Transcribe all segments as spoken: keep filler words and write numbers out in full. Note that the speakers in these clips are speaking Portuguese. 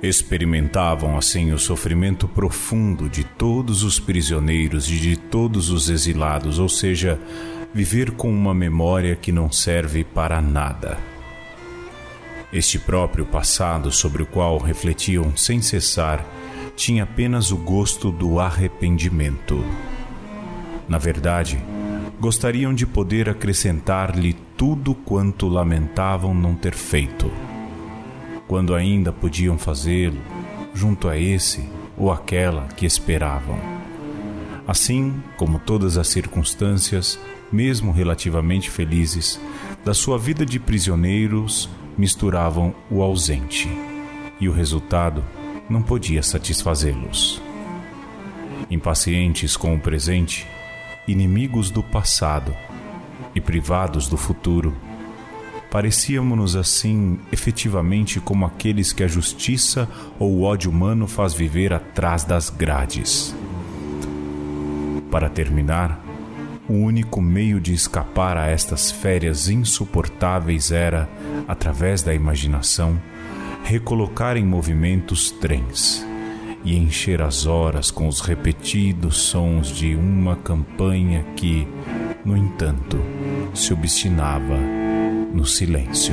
Experimentavam assim o sofrimento profundo de todos os prisioneiros e de todos os exilados, ou seja, viver com uma memória que não serve para nada. Este próprio passado sobre o qual refletiam sem cessar tinha apenas o gosto do arrependimento. Na verdade, gostariam de poder acrescentar-lhe tudo quanto lamentavam não ter feito, quando ainda podiam fazê-lo, junto a esse ou aquela que esperavam. Assim como todas as circunstâncias, mesmo relativamente felizes, da sua vida de prisioneiros misturavam o ausente, e o resultado não podia satisfazê-los. Impacientes com o presente, inimigos do passado e privados do futuro, parecíamos-nos assim efetivamente como aqueles que a justiça ou o ódio humano faz viver atrás das grades. Para terminar, o único meio de escapar a estas férias insuportáveis era, através da imaginação, recolocar em movimento os trens e encher as horas com os repetidos sons de uma campanha que, no entanto, se obstinava no silêncio.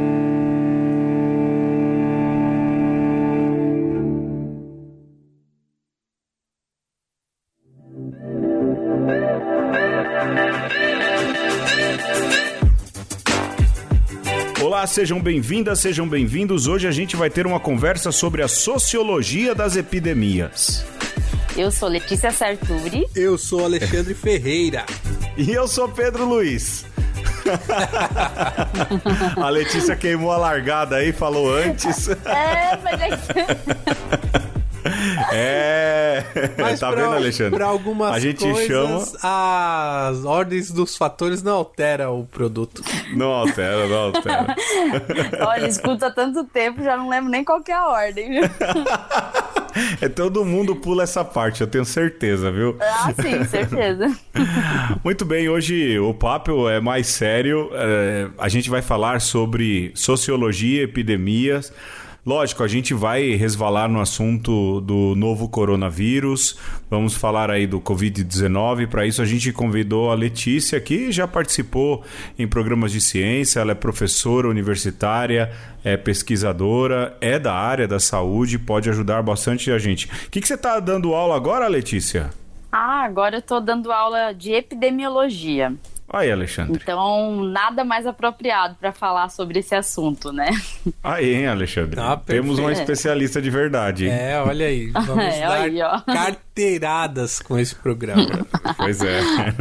Olá, sejam bem-vindas, sejam bem-vindos. Hoje a gente vai ter uma conversa sobre a sociologia das epidemias. Eu sou Letícia Sarturi. Eu sou Alexandre Ferreira. E eu sou Pedro Luiz. A Letícia queimou a largada aí, falou antes. É, mas é... É, mas tá pra, vendo, Alexandre? Para algumas a gente coisas, chama... as ordens dos fatores não alteram o produto. Não altera, não altera. Olha, escuta há tanto tempo, já não lembro nem qual que é a ordem, viu? É, todo mundo pula essa parte, eu tenho certeza, viu? Ah, sim, certeza. Muito bem, hoje o papo é mais sério. É, a gente vai falar sobre sociologia, epidemias. Lógico, a gente vai resvalar no assunto do novo coronavírus, vamos falar aí do covid dezenove. Para isso a gente convidou a Letícia, que já participou em programas de ciência, ela é professora universitária, é pesquisadora, é da área da saúde, pode ajudar bastante a gente. O que, que você está dando aula agora, Letícia? Ah, agora eu estou dando aula de epidemiologia. Aí, Alexandre. Então, nada mais apropriado para falar sobre esse assunto, né? Aí, hein, Alexandre? Ah, temos uma especialista de verdade. Hein? É, olha aí. Vamos é, dar aí, carteiradas com esse programa. Pois é.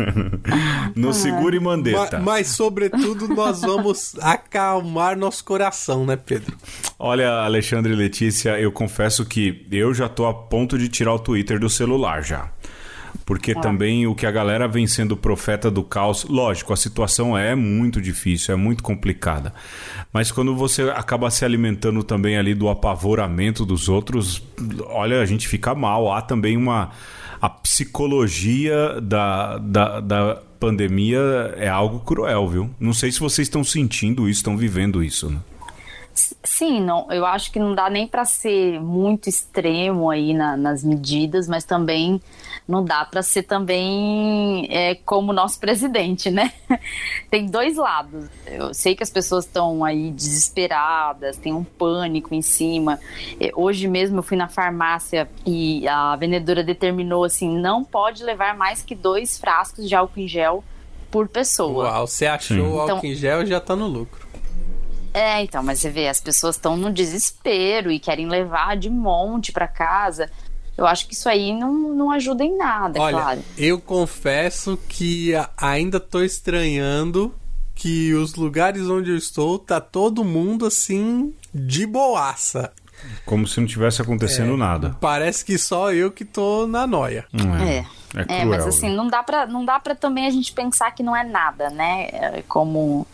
No seguro e mandeta. Mas, mas, sobretudo, nós vamos acalmar nosso coração, né, Pedro? Olha, Alexandre e Letícia, eu confesso que eu já tô a ponto de tirar o Twitter do celular já. Porque ah. também o que a galera vem sendo profeta do caos... Lógico, a situação é muito difícil, é muito complicada. Mas quando você acaba se alimentando também ali do apavoramento dos outros, olha, a gente fica mal. Há também uma... A psicologia da, da, da pandemia é algo cruel, viu? Não sei se vocês estão sentindo isso, estão vivendo isso, né? Sim, não, eu acho que não dá nem para ser muito extremo aí na, nas medidas, mas também não dá para ser também é, como o nosso presidente, né? Tem dois lados. Eu sei que as pessoas estão aí desesperadas, tem um pânico em cima. Hoje mesmo eu fui na farmácia e a vendedora determinou assim, não pode levar mais que dois frascos de álcool em gel por pessoa. Uau, você achou o álcool então, em gel já tá no lucro. É, então, mas você vê, as pessoas estão no desespero e querem levar de monte para casa. Eu acho que isso aí não, não ajuda em nada, Olha, claro. Eu confesso que ainda tô estranhando que os lugares onde eu estou, tá todo mundo assim, de boaça. Como se não tivesse acontecendo é, nada. Parece que só eu que tô na noia. É, é, é, cruel, é mas assim, não dá, pra, não dá pra também a gente pensar que não é nada, né? É como...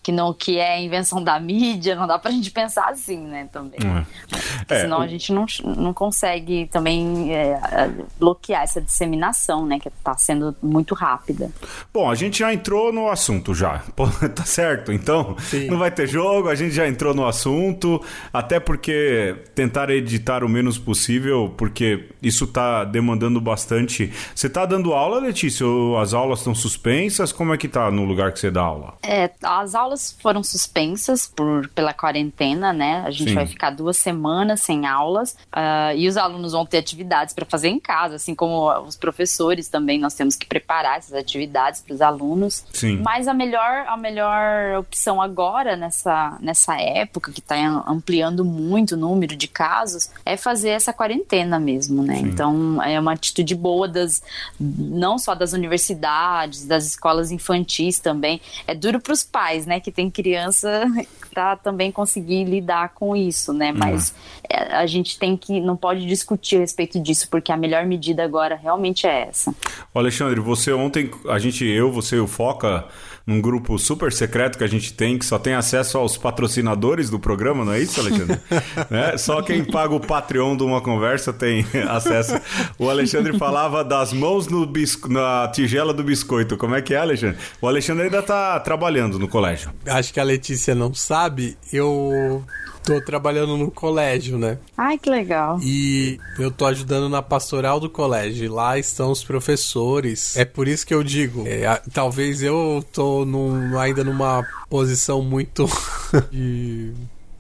que, não, que é invenção da mídia, não dá pra gente pensar assim, né, também. É. Senão é, o... a gente não, não consegue também é, bloquear essa disseminação, né, que tá sendo muito rápida. Bom, a gente já entrou no assunto já, Pô, tá certo? Então, Sim. não vai ter jogo, a gente já entrou no assunto, até porque tentar editar o menos possível, porque isso tá demandando bastante. Você tá dando aula, Letícia? As aulas estão suspensas? Como é que tá no lugar que você dá aula? É, as aulas foram suspensas por, pela quarentena, né? A gente Sim. vai ficar duas semanas sem aulas uh, e os alunos vão ter atividades para fazer em casa, assim como os professores também, nós temos que preparar essas atividades para os alunos. Sim. Mas a melhor, a melhor opção agora, nessa, nessa época que está ampliando muito o número de casos, é fazer essa quarentena mesmo, né? Sim. Então, é uma atitude boa das, não só das universidades, das escolas infantis também. É duro para os pais, né, que tem criança para também conseguir lidar com isso, né? Mas uhum. a gente tem que, não pode discutir a respeito disso, porque a melhor medida agora realmente é essa. Ô Alexandre, você ontem, a gente, eu, você e o Foca, num grupo super secreto que a gente tem, que só tem acesso aos patrocinadores do programa, não é isso, Alexandre? né? Só quem paga o Patreon de uma conversa tem acesso. O Alexandre falava das mãos no bisco... na tigela do biscoito. Como é que é, Alexandre? O Alexandre ainda está trabalhando no colégio. Acho que a Letícia não sabe, eu... tô trabalhando no colégio, né? Ai, que legal. E eu tô ajudando na pastoral do colégio. Lá estão os professores. É por isso que eu digo, é, talvez eu tô num, ainda numa posição muito de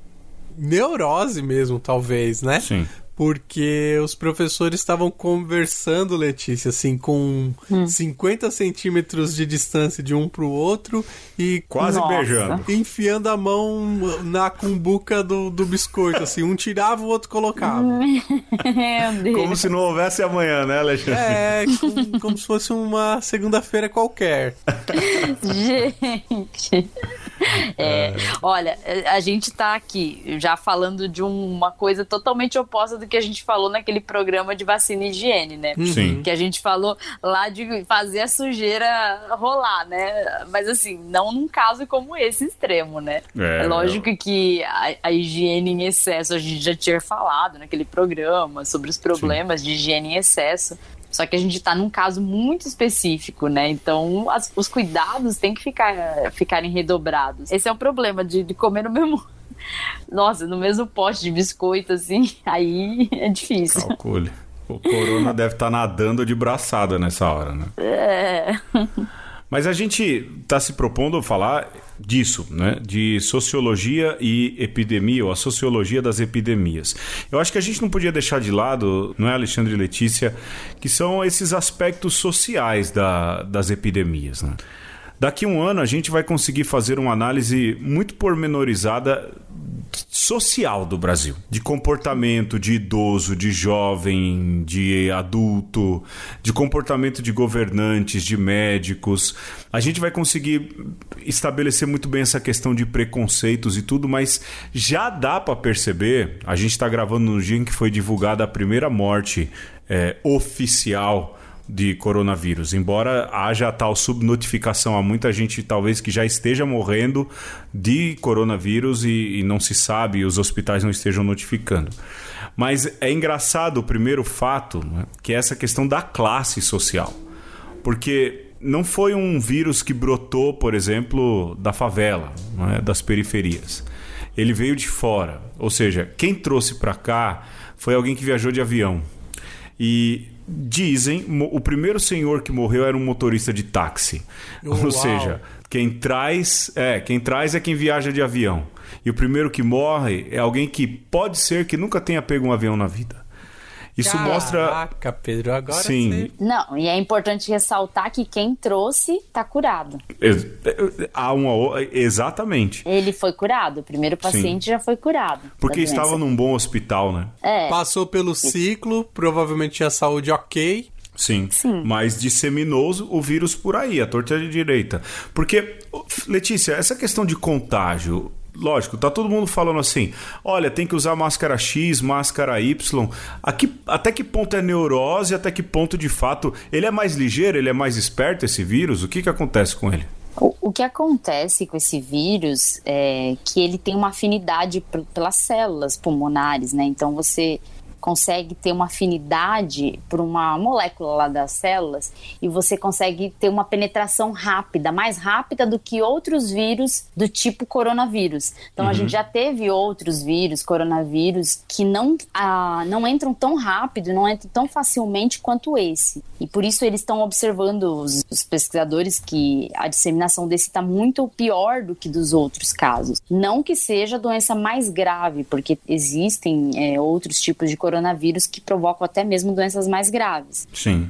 neurose mesmo, talvez, né? Sim. Porque os professores estavam conversando, Letícia, assim, com hum. cinquenta centímetros de distância de um pro outro e... Quase Nossa. beijando. Enfiando a mão na cumbuca do, do biscoito, assim. Um tirava, o outro colocava. Meu Deus. Como se não houvesse amanhã, né, Alexandre? É, como, como se fosse uma segunda-feira qualquer. Gente... É, olha, a gente tá aqui já falando de uma coisa totalmente oposta do que a gente falou naquele programa de vacina e higiene, né? Sim. Que a gente falou lá de fazer a sujeira rolar, né? Mas assim, não num caso como esse extremo, né? É, é lógico eu... que a, a higiene em excesso, a gente já tinha falado naquele programa sobre os problemas Sim. de higiene em excesso. Só que a gente tá num caso muito específico, né? Então, as, os cuidados têm que ficar, ficarem redobrados. Esse é o problema de, de comer no mesmo... Nossa, no mesmo pote de biscoito, assim, aí é difícil. Calcule. O corona deve estar nadando de braçada nessa hora, né? É... Mas a gente está se propondo a falar disso, né? De sociologia e epidemia, ou a sociologia das epidemias. Eu acho que a gente não podia deixar de lado, não é, Alexandre e Letícia, que são esses aspectos sociais da, das epidemias, né? Daqui a um ano a gente vai conseguir fazer uma análise muito pormenorizada social do Brasil, de comportamento de idoso, de jovem, de adulto, de comportamento de governantes, de médicos. A gente vai conseguir estabelecer muito bem essa questão de preconceitos e tudo, mas já dá para perceber, a gente está gravando no dia em que foi divulgada a primeira morte é, oficial de coronavírus, embora haja tal subnotificação a muita gente talvez que já esteja morrendo de coronavírus e, e não se sabe, os hospitais não estejam notificando. Mas é engraçado o primeiro fato, né, que é essa questão da classe social, porque não foi um vírus que brotou, por exemplo, da favela, né, das periferias. Ele veio de fora, ou seja, quem trouxe para cá foi alguém que viajou de avião. E dizem, o primeiro senhor que morreu era um motorista de táxi. Uau. Ou seja, quem traz, é, quem traz é quem viaja de avião. E o primeiro que morre é alguém que pode ser que nunca tenha pego um avião na vida. Isso Caraca, mostra... Caraca, Pedro, agora sim. Você... Não, e é importante ressaltar que quem trouxe tá curado. Há uma... Exatamente. Ele foi curado, o primeiro paciente sim. já foi curado. Porque estava num bom hospital, né? É. Passou pelo ciclo, provavelmente tinha saúde ok. Sim, Sim, mas disseminou o vírus por aí, a torta de direita. Porque, Letícia, essa questão de contágio... Lógico, tá todo mundo falando assim, olha, tem que usar máscara X, máscara Y. Aqui, até que ponto é neurose, até que ponto de fato ele é mais ligeiro, ele é mais esperto, esse vírus? O que que acontece com ele? O, o que acontece com esse vírus é que ele tem uma afinidade p- pelas células pulmonares, né? Então você consegue ter uma afinidade por uma molécula lá das células e você consegue ter uma penetração rápida, mais rápida do que outros vírus do tipo coronavírus. Então uhum. a gente já teve outros vírus, coronavírus, que não, ah, não entram tão rápido, não entram tão facilmente quanto esse. E por isso eles estão observando, os, os pesquisadores, que a disseminação desse está muito pior do que dos outros casos. Não que seja a doença mais grave, porque existem é, outros tipos de coronavírus coronavírus que provocam até mesmo doenças mais graves. Sim.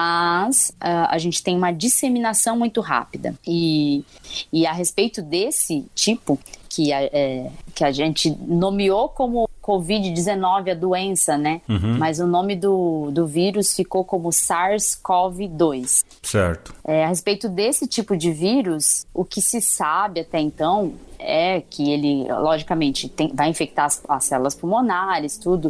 Mas uh, a gente tem uma disseminação muito rápida. E, e a respeito desse tipo, que a, é, que a gente nomeou como covid dezenove, a doença, né? Uhum. Mas o nome do, do vírus ficou como SARS-CoV dois. Certo. É, a respeito desse tipo de vírus, o que se sabe até então é que ele, logicamente, tem, vai infectar as, as células pulmonares, tudo.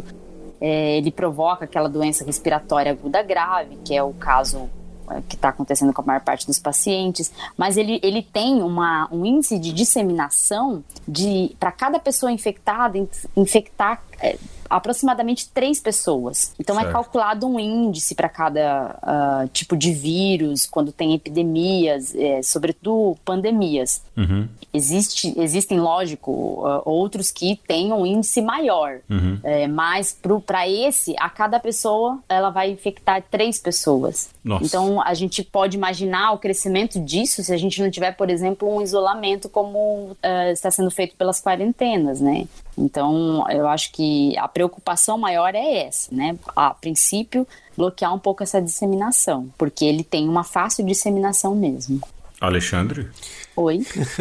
É, ele provoca aquela doença respiratória aguda grave, que é o caso é, que está acontecendo com a maior parte dos pacientes, mas ele, ele tem uma, um índice de disseminação de, para cada pessoa infectada, infectar é, aproximadamente três pessoas. Então certo. É calculado um índice para cada uh, tipo de vírus, quando tem epidemias, é, sobretudo pandemias. Uhum. Existe, existem, lógico, uh, outros que têm um índice maior, uhum. é, mas para esse, a cada pessoa, ela vai infectar três pessoas. Nossa. Então, a gente pode imaginar o crescimento disso se a gente não tiver, por exemplo, um isolamento como uh, está sendo feito pelas quarentenas, né? Então, eu acho que a preocupação maior é essa, né? A princípio, bloquear um pouco essa disseminação, porque ele tem uma fácil disseminação mesmo. Alexandre? Oi?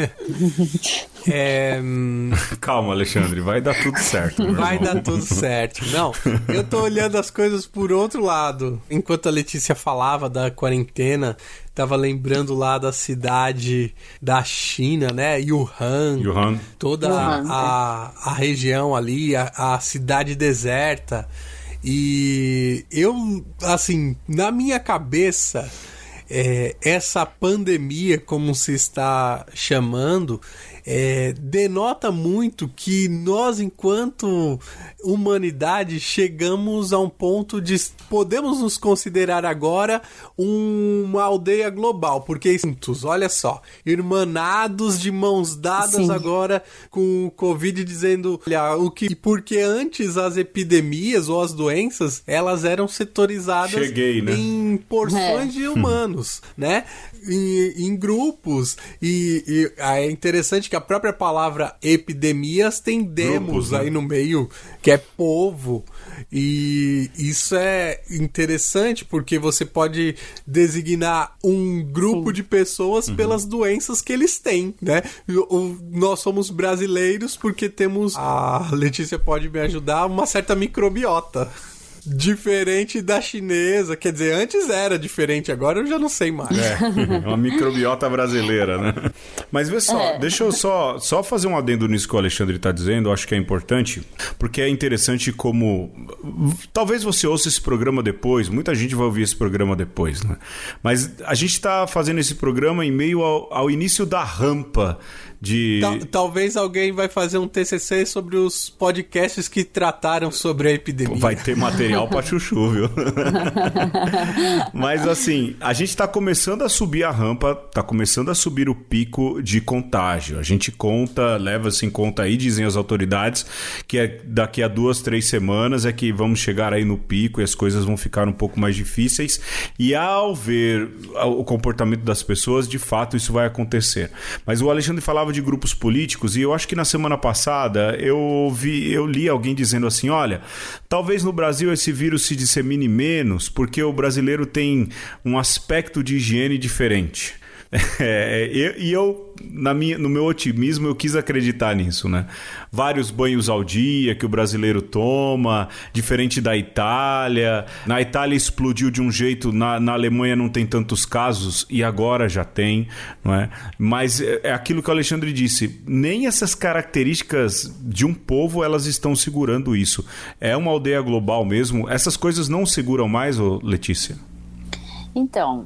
é... Calma, Alexandre, vai dar tudo certo. Vai dar tudo certo. Não, eu tô olhando as coisas por outro lado. Enquanto a Letícia falava da quarentena, tava lembrando lá da cidade da China, né? Wuhan. Wuhan. Toda Wuhan, a, a, a região ali, a, a cidade deserta. E eu, assim, na minha cabeça... É, essa pandemia, como se está chamando, é, denota muito que nós, enquanto humanidade, chegamos a um ponto de podemos nos considerar agora uma aldeia global, porque juntos, olha só, irmanados de mãos dadas Sim. agora com o Covid, dizendo, olha, o que, porque antes as epidemias ou as doenças, elas eram setorizadas Cheguei, né? em porções é. de humanos, né? Em, em grupos, e, e é interessante que a própria palavra epidemias tem demos grupos, né? aí no meio, que é povo, e isso é interessante porque você pode designar um grupo Sim. de pessoas uhum. pelas doenças que eles têm, né? O, o, nós somos brasileiros porque temos, a Letícia pode me ajudar, uma certa microbiota. Diferente da chinesa, quer dizer, antes era diferente, agora eu já não sei mais. É, uma microbiota brasileira, né? Mas vê só, é. deixa eu só, só fazer um adendo nisso que o Alexandre está dizendo, eu acho que é importante, porque é interessante como... Talvez você ouça esse programa depois, muita gente vai ouvir esse programa depois, né? Mas a gente está fazendo esse programa em meio ao, ao início da rampa de... Tal, talvez alguém vai fazer um T C C sobre os podcasts que trataram sobre a epidemia. Vai ter material pra chuchu, viu? Mas assim, a gente tá começando a subir a rampa, tá começando a subir o pico de contágio. A gente conta, leva-se em conta aí, dizem as autoridades, que é daqui a duas, três semanas é que vamos chegar aí no pico e as coisas vão ficar um pouco mais difíceis. E ao ver o comportamento das pessoas, de fato isso vai acontecer. Mas o Alexandre falava de grupos políticos e eu acho que na semana passada eu vi, eu li alguém dizendo assim, olha, talvez no Brasil esse vírus se dissemine menos porque o brasileiro tem um aspecto de higiene diferente. É, e eu, na minha, no meu otimismo, eu quis acreditar nisso, né? Vários banhos ao dia que o brasileiro toma, diferente da Itália. Na Itália explodiu de um jeito, na, na Alemanha não tem tantos casos e agora já tem, não é? Mas é, é aquilo que o Alexandre disse, nem essas características de um povo elas estão segurando isso. É uma aldeia global mesmo. Essas coisas não seguram mais, ô Letícia? Então...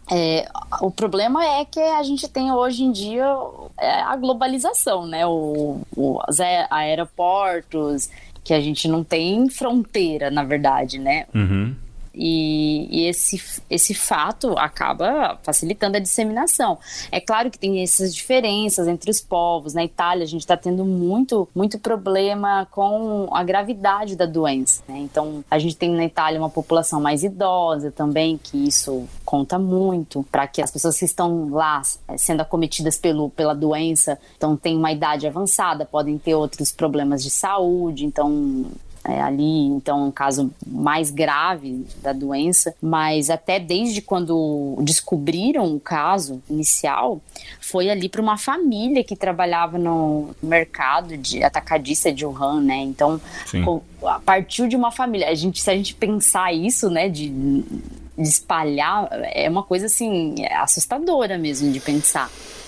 É, o problema é que a gente tem hoje em dia a globalização, né? O, o, os aeroportos, que a gente não tem fronteira, na verdade, né? Uhum. E, e esse, esse fato acaba facilitando a disseminação. É claro que tem essas diferenças entre os povos. Na Itália, a gente está tendo muito, muito problema com a gravidade da doença, né? Então, a gente tem na Itália uma população mais idosa também, que isso conta muito para que as pessoas que estão lá sendo acometidas pelo, pela doença, então têm uma idade avançada, podem ter outros problemas de saúde, então... É, ali, então, um caso mais grave da doença, mas até desde quando descobriram o caso inicial, foi ali para uma família que trabalhava no mercado de atacadista de Wuhan, né? Então, com, partiu de uma família. A gente, se a gente pensar isso, né, de, de espalhar, é uma coisa assim, assustadora mesmo de pensar.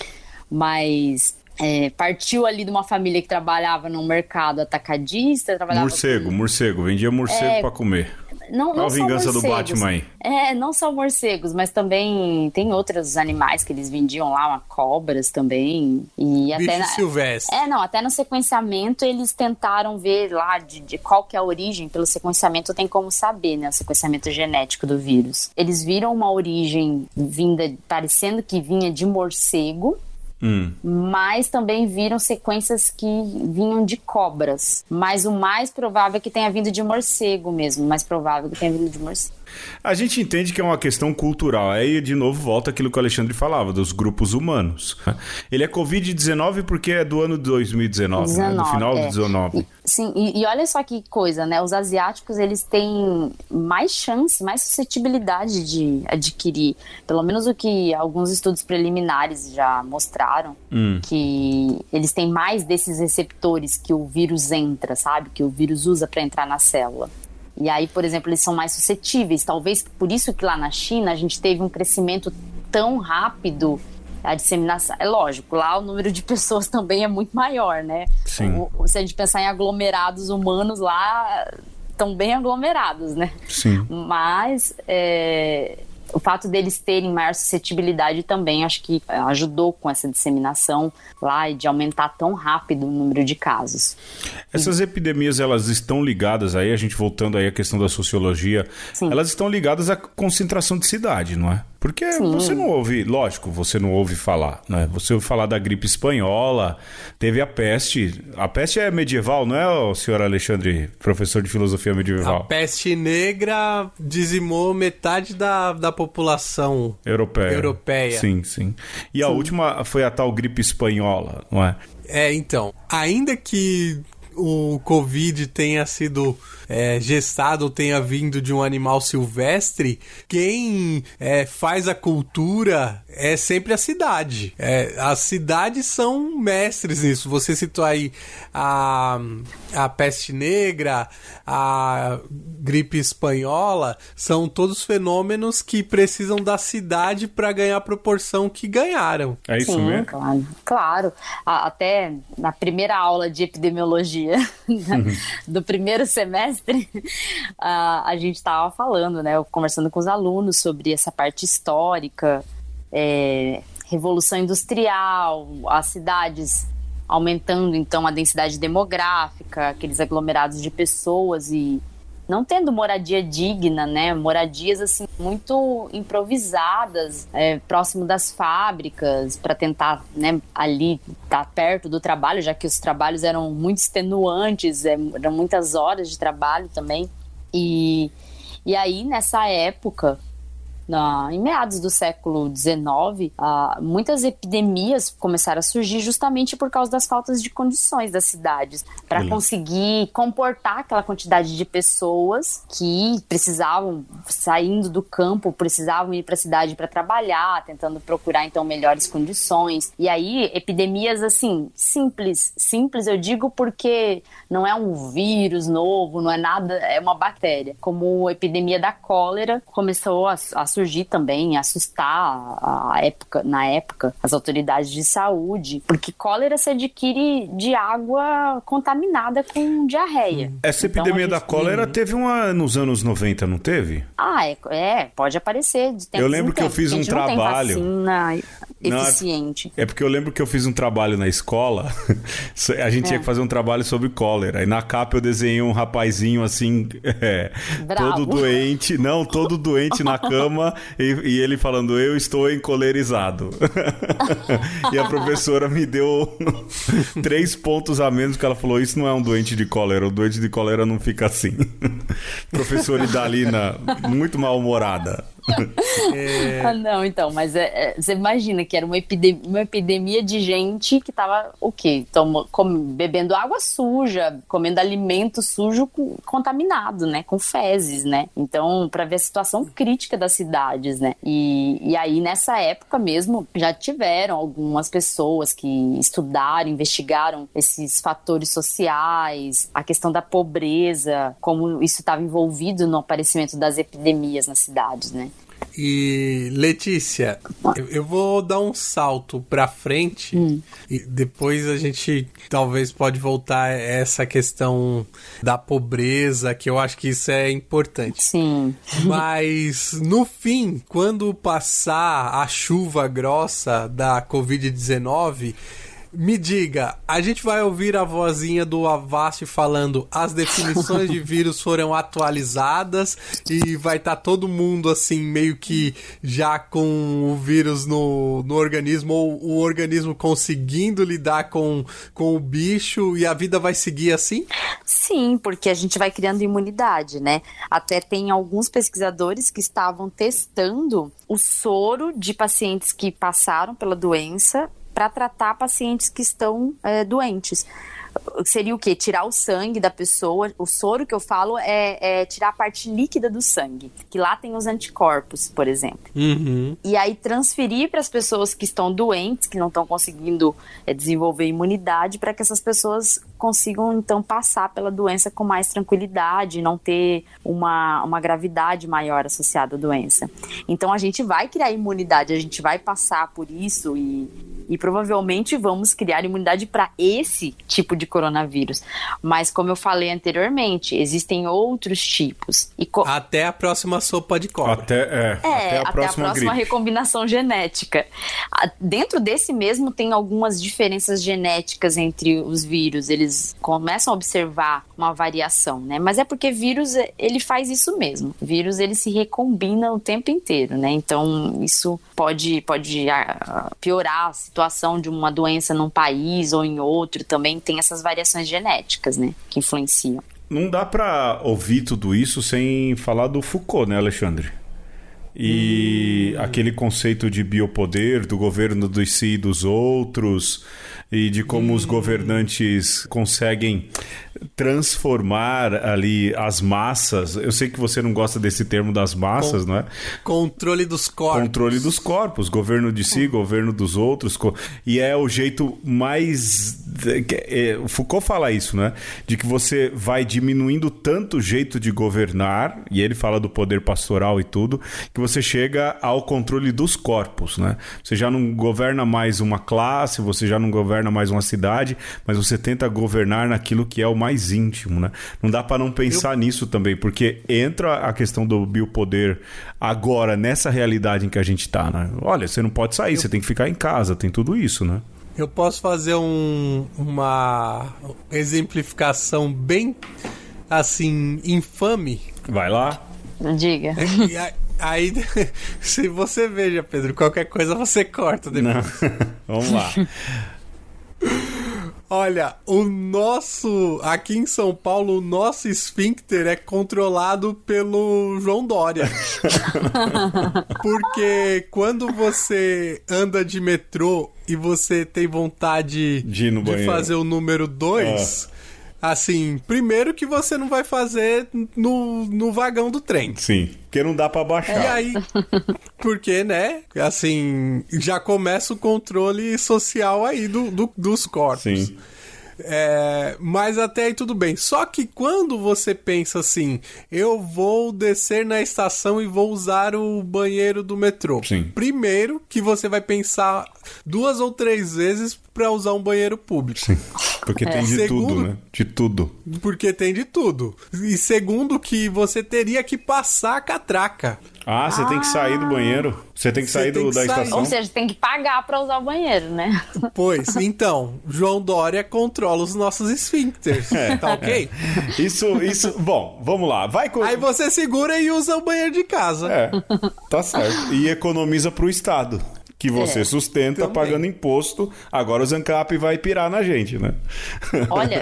Mas... É, partiu ali de uma família que trabalhava num mercado atacadista. Trabalhava morcego, com... morcego. Vendia morcego é... para comer. Não, Olha não a vingança só do Batman aí. É, não só morcegos, mas também tem outros animais que eles vendiam lá, uma cobras também. E bicho até na... silvestre. É, não, até no sequenciamento eles tentaram ver lá de, de qual que é a origem. Pelo sequenciamento tem como saber, né, o sequenciamento genético do vírus. Eles viram uma origem vinda, parecendo que vinha de morcego. Hum. Mas também viram sequências que vinham de cobras. Mas o mais provável é que tenha vindo de morcego mesmo. Mais provável que tenha vindo de morcego. A gente entende que é uma questão cultural. Aí, de novo, volta aquilo que o Alexandre falava, dos grupos humanos. Ele é covid dezenove porque é do ano de dois mil e dezenove, dezenove, né? Do final é. de dezenove. E, sim, e, e olha só que coisa, né? Os asiáticos, eles têm mais chance, mais suscetibilidade de adquirir. Pelo menos o que alguns estudos preliminares já mostraram. Hum. Que eles têm mais desses receptores que o vírus entra, sabe? Que o vírus usa para entrar na célula. E aí, por exemplo, eles são mais suscetíveis. Talvez por isso que lá na China a gente teve um crescimento tão rápido, a disseminação. É lógico, lá o número de pessoas também é muito maior, né? Sim. O, se a gente pensar em aglomerados humanos lá, estão bem aglomerados, né? Sim. Mas é, o fato deles terem maior suscetibilidade também acho que ajudou com essa disseminação lá e de aumentar tão rápido o número de casos. Essas epidemias, elas estão ligadas aí, a gente voltando aí à questão da sociologia, Sim. elas estão ligadas à concentração de cidade, não é? Porque Sim. você não ouve, lógico, você não ouve falar, né? Você ouve falar da gripe espanhola, teve a peste. A peste é medieval, não é, o senhor Alexandre, professor de filosofia medieval? A peste negra dizimou metade da, da população europeia. europeia. Sim, sim. E a sim. última foi a tal gripe espanhola, não é? É, então, ainda que o Covid tenha sido é, gestado ou tenha vindo de um animal silvestre, quem é, faz a cultura é sempre a cidade. É, as cidades são mestres nisso. Você citou aí a, a peste negra, a gripe espanhola, são todos fenômenos que precisam da cidade para ganhar a proporção que ganharam. É isso Sim, mesmo? Claro. claro. Até na primeira aula de epidemiologia do primeiro semestre, a, a gente estava falando, né, conversando com os alunos sobre essa parte histórica, é, Revolução Industrial, as cidades aumentando então a densidade demográfica, aqueles aglomerados de pessoas e não tendo moradia digna, né? Moradias assim muito improvisadas, é, próximo das fábricas, para tentar, né, ali estar perto do trabalho, já que os trabalhos eram muito extenuantes, é, eram muitas horas de trabalho também. E, e aí, nessa época, Na, em meados do século dezenove, ah, muitas epidemias começaram a surgir justamente por causa das faltas de condições das cidades, para conseguir comportar aquela quantidade de pessoas que precisavam, saindo do campo, precisavam ir para a cidade para trabalhar, tentando procurar então melhores condições. E aí, epidemias assim, simples, simples eu digo porque não é um vírus novo, não é nada, é uma bactéria, como a epidemia da cólera começou a, a surgir também, assustar a época, na época as autoridades de saúde, porque cólera se adquire de água contaminada com diarreia. Essa então, epidemia gente... da cólera teve uma nos anos noventa, não teve? Ah, é, é pode aparecer. De eu lembro que eu fiz um trabalho. Não tem vacina eficiente. Não, é, é porque eu lembro que eu fiz um trabalho na escola. A gente é. tinha que fazer um trabalho sobre cólera. E na capa eu desenhei um rapazinho assim, é, todo doente. Não, todo doente na cama. E, e ele falando, eu estou encolerizado. E a professora me deu três pontos a menos, porque ela falou, isso não é um doente de cólera. O doente de cólera não fica assim. Professora Idalina, muito mal-humorada. É... Ah, não, então, mas é, é, você imagina que era uma epidemia, uma epidemia de gente que tava, o quê? Toma, com, bebendo água suja, comendo alimento sujo com, contaminado, né? Com fezes, né? Então, pra ver a situação crítica das cidades, né? E, e aí, nessa época mesmo, já tiveram algumas pessoas que estudaram, investigaram esses fatores sociais, a questão da pobreza, como isso estava envolvido no aparecimento das epidemias nas cidades, né? E, Letícia, eu, eu vou dar um salto pra frente hum. e depois a gente talvez pode voltar a essa questão da pobreza, que eu acho que isso é importante. Sim. Mas, no fim, quando passar a chuva grossa da covid dezenove... Me diga, a gente vai ouvir a vozinha do Avast falando as definições de vírus foram atualizadas e vai estar tá todo mundo assim meio que já com o vírus no, no organismo ou o organismo conseguindo lidar com, com o bicho e a vida vai seguir assim? Sim, porque a gente vai criando imunidade, né? Até tem alguns pesquisadores que estavam testando o soro de pacientes que passaram pela doença para tratar pacientes que estão é, doentes. Seria o quê? Tirar o sangue da pessoa. O soro que eu falo é, é tirar a parte líquida do sangue, que lá tem os anticorpos, por exemplo. Uhum. E aí transferir para as pessoas que estão doentes, que não estão conseguindo é, desenvolver imunidade, para que essas pessoas consigam, então, passar pela doença com mais tranquilidade, não ter uma, uma gravidade maior associada à doença. Então, a gente vai criar imunidade, a gente vai passar por isso e... E provavelmente vamos criar imunidade para esse tipo de coronavírus. Mas, como eu falei anteriormente, existem outros tipos. E co- até a próxima sopa de cobra. Até, é, é, até a até próxima, a próxima recombinação genética. Dentro desse mesmo tem algumas diferenças genéticas entre os vírus. Eles começam a observar uma variação, né? Mas é porque vírus, ele faz isso mesmo. Vírus, ele se recombina o tempo inteiro, né? Então, isso pode, pode piorar a situação de uma doença num país ou em outro. Também tem essas variações genéticas, né? Que influenciam. Não dá pra ouvir tudo isso sem falar do Foucault, né, Alexandre? E hum. aquele conceito de biopoder, do governo dos si e dos outros, e de como hum. os governantes conseguem transformar ali as massas. Eu sei que você não gosta desse termo das massas, Com, não é? Controle dos corpos. Controle dos corpos, governo de si, hum. governo dos outros. E é o jeito mais... O Foucault fala isso, né? De que você vai diminuindo tanto o jeito de governar, e ele fala do poder pastoral e tudo, que você chega ao controle dos corpos, né? Você já não governa mais uma classe, você já não governa mais uma cidade, mas você tenta governar naquilo que é o mais íntimo, né? Não dá para não pensar Eu... nisso também, porque entra a questão do biopoder agora, nessa realidade em que a gente tá, né? Olha, você não pode sair, Eu... você tem que ficar em casa, tem tudo isso, né? Eu posso fazer um, uma exemplificação bem, assim, infame? Vai lá. Diga. É, aí, se você veja, Pedro, qualquer coisa você corta depois. Não. Vamos lá. Olha, o nosso... Aqui em São Paulo, o nosso esfíncter é controlado pelo João Dória. Porque quando você anda de metrô e você tem vontade de, de fazer o número dois... Ah. Assim, primeiro que você não vai fazer no, no vagão do trem. Sim, porque não dá pra baixar. E aí, porque, né, assim, já começa o controle social aí do, do, dos corpos. Sim. É, mas até aí tudo bem. Só que quando você pensa assim, eu vou descer na estação e vou usar o banheiro do metrô. Sim. Primeiro que você vai pensar duas ou três vezes pra usar um banheiro público. Sim. Porque é. tem de segundo, tudo, né? De tudo. Porque tem de tudo. E segundo que você teria que passar a catraca. Ah, você ah. tem que sair do banheiro? Você tem que sair do, da sair. estação? Ou seja, tem que pagar pra usar o banheiro, né? Pois, então, João Dória controla os nossos esfíncteres, é, tá ok? É. Isso, isso, bom, vamos lá. Vai com... Aí você segura e usa o banheiro de casa. É, tá certo. E economiza pro Estado, que você é, sustenta também. Pagando imposto. Agora o Zancap vai pirar na gente, né? Olha,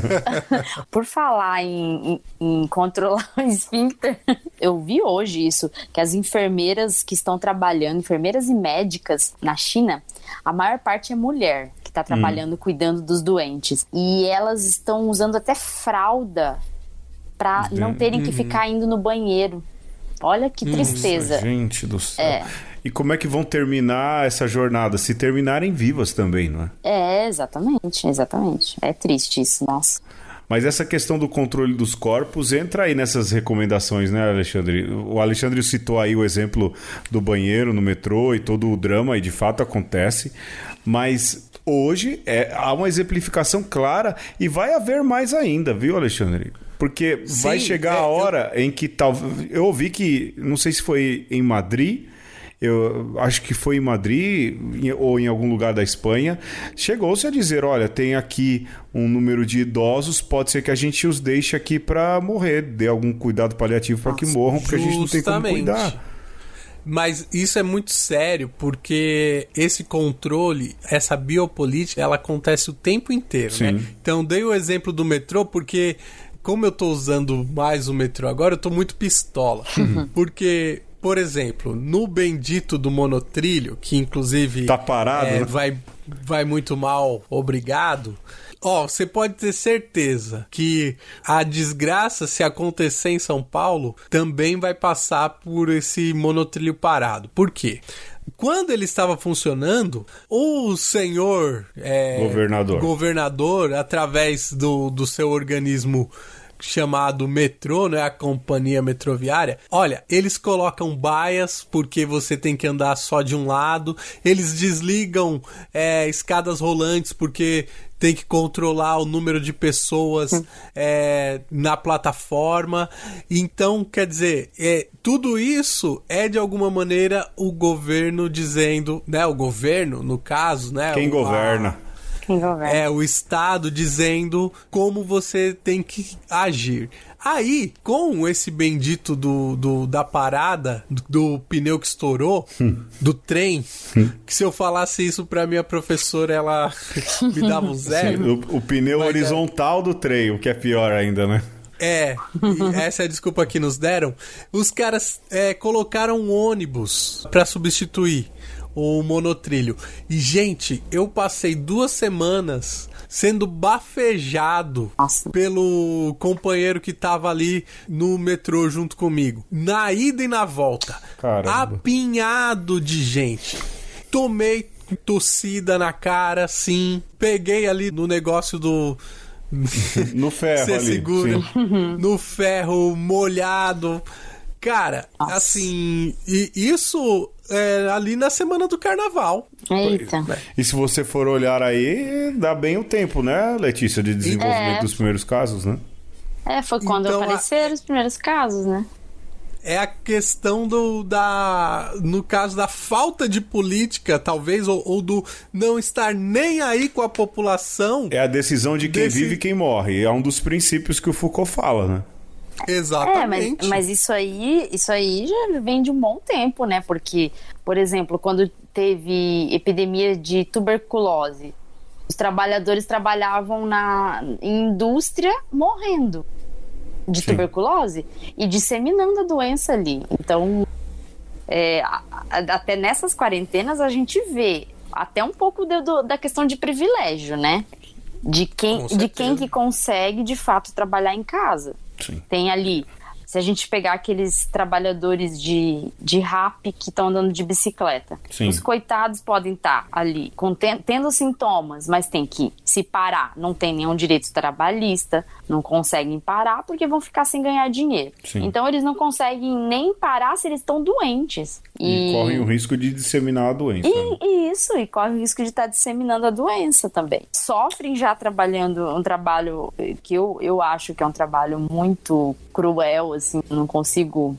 por falar em, em, em controlar o esfíncter, eu vi hoje isso, que as enfermeiras que estão trabalhando, enfermeiras e médicas na China, a maior parte é mulher que está trabalhando, hum. cuidando dos doentes. E elas estão usando até fralda para não terem uhum. que ficar indo no banheiro. Olha que tristeza. Nossa, gente do céu. É. E como é que vão terminar essa jornada? Se terminarem vivas também, não é? É, exatamente, exatamente. É triste isso, nossa. Mas essa questão do controle dos corpos entra aí nessas recomendações, né, Alexandre? O Alexandre citou aí o exemplo do banheiro no metrô e todo o drama, e de fato acontece. Mas hoje é, há uma exemplificação clara e vai haver mais ainda, viu, Alexandre? Porque Sim, vai chegar é, a hora eu... em que tal... Eu ouvi que, não sei se foi em Madrid... Eu acho que foi em Madrid ou em algum lugar da Espanha, chegou-se a dizer, olha, tem aqui um número de idosos, pode ser que a gente os deixe aqui para morrer, dê algum cuidado paliativo para que morram, porque Justamente. a gente não tem como cuidar. Mas isso é muito sério, porque esse controle, essa biopolítica, ela acontece o tempo inteiro, Sim. né? Então, dei o exemplo do metrô, porque como eu tô usando mais o metrô agora, eu tô muito pistola. Porque... Por exemplo, no bendito do monotrilho, que inclusive tá parado, é, né? vai, vai muito mal, obrigado. Ó, você pode ter certeza que a desgraça, se acontecer em São Paulo, também vai passar por esse monotrilho parado. Por quê? Quando ele estava funcionando, o senhor é, governador. governador, através do, do seu organismo chamado metrô, né, a companhia metroviária, olha, eles colocam baias porque você tem que andar só de um lado, eles desligam é, escadas rolantes porque tem que controlar o número de pessoas é, na plataforma. Então, quer dizer, é, tudo isso é de alguma maneira o governo dizendo, né, o governo, no caso, né, quem o, governa a, É, o Estado dizendo como você tem que agir. Aí, com esse bendito do, do, da parada, do, do pneu que estourou, hum. do trem, hum. que se eu falasse isso pra minha professora, ela me dava um zero. Sim, o, o pneu Mas horizontal é... do trem, o que é pior ainda, né? É, essa é a desculpa que nos deram. Os caras é, colocaram um ônibus pra substituir o monotrilho. E, gente, eu passei duas semanas sendo bafejado Nossa. pelo companheiro que tava ali no metrô junto comigo. Na ida e na volta. Caramba. Apinhado de gente. Tomei tossida na cara, sim. Peguei ali no negócio do... no ferro Você ali. segura no ferro molhado. Cara, Nossa. assim... E isso... É, ali na semana do carnaval. Eita. E se você for olhar aí, dá bem o tempo, né, Letícia, de desenvolvimento é. dos primeiros casos, né? É, foi quando então, apareceram a... os primeiros casos, né? É a questão do, da... no caso da falta de política, talvez, ou, ou do não estar nem aí com a população. É a decisão de quem desse... vive e quem morre. É um dos princípios que o Foucault fala, né? Exatamente. É, mas, mas isso aí, isso aí já vem de um bom tempo, né? Porque, por exemplo, quando teve epidemia de tuberculose, os trabalhadores trabalhavam na em indústria morrendo de Sim. tuberculose e disseminando a doença ali. Então, é, a, a, até nessas quarentenas a gente vê até um pouco de, do, da questão de privilégio, né? De quem, de quem que consegue, de fato, trabalhar em casa. Sim. Tem ali, se a gente pegar aqueles trabalhadores de, de rap que estão andando de bicicleta, Sim. os coitados podem estar ali com, tendo sintomas, mas tem que se parar, não tem nenhum direito trabalhista, não conseguem parar porque vão ficar sem ganhar dinheiro. Sim. Então eles não conseguem nem parar se eles estão doentes. E, e correm o risco de disseminar a doença. E, né? e isso, e correm o risco de estar disseminando a doença também. Sofrem já trabalhando um trabalho que eu, eu acho que é um trabalho muito cruel, assim, não consigo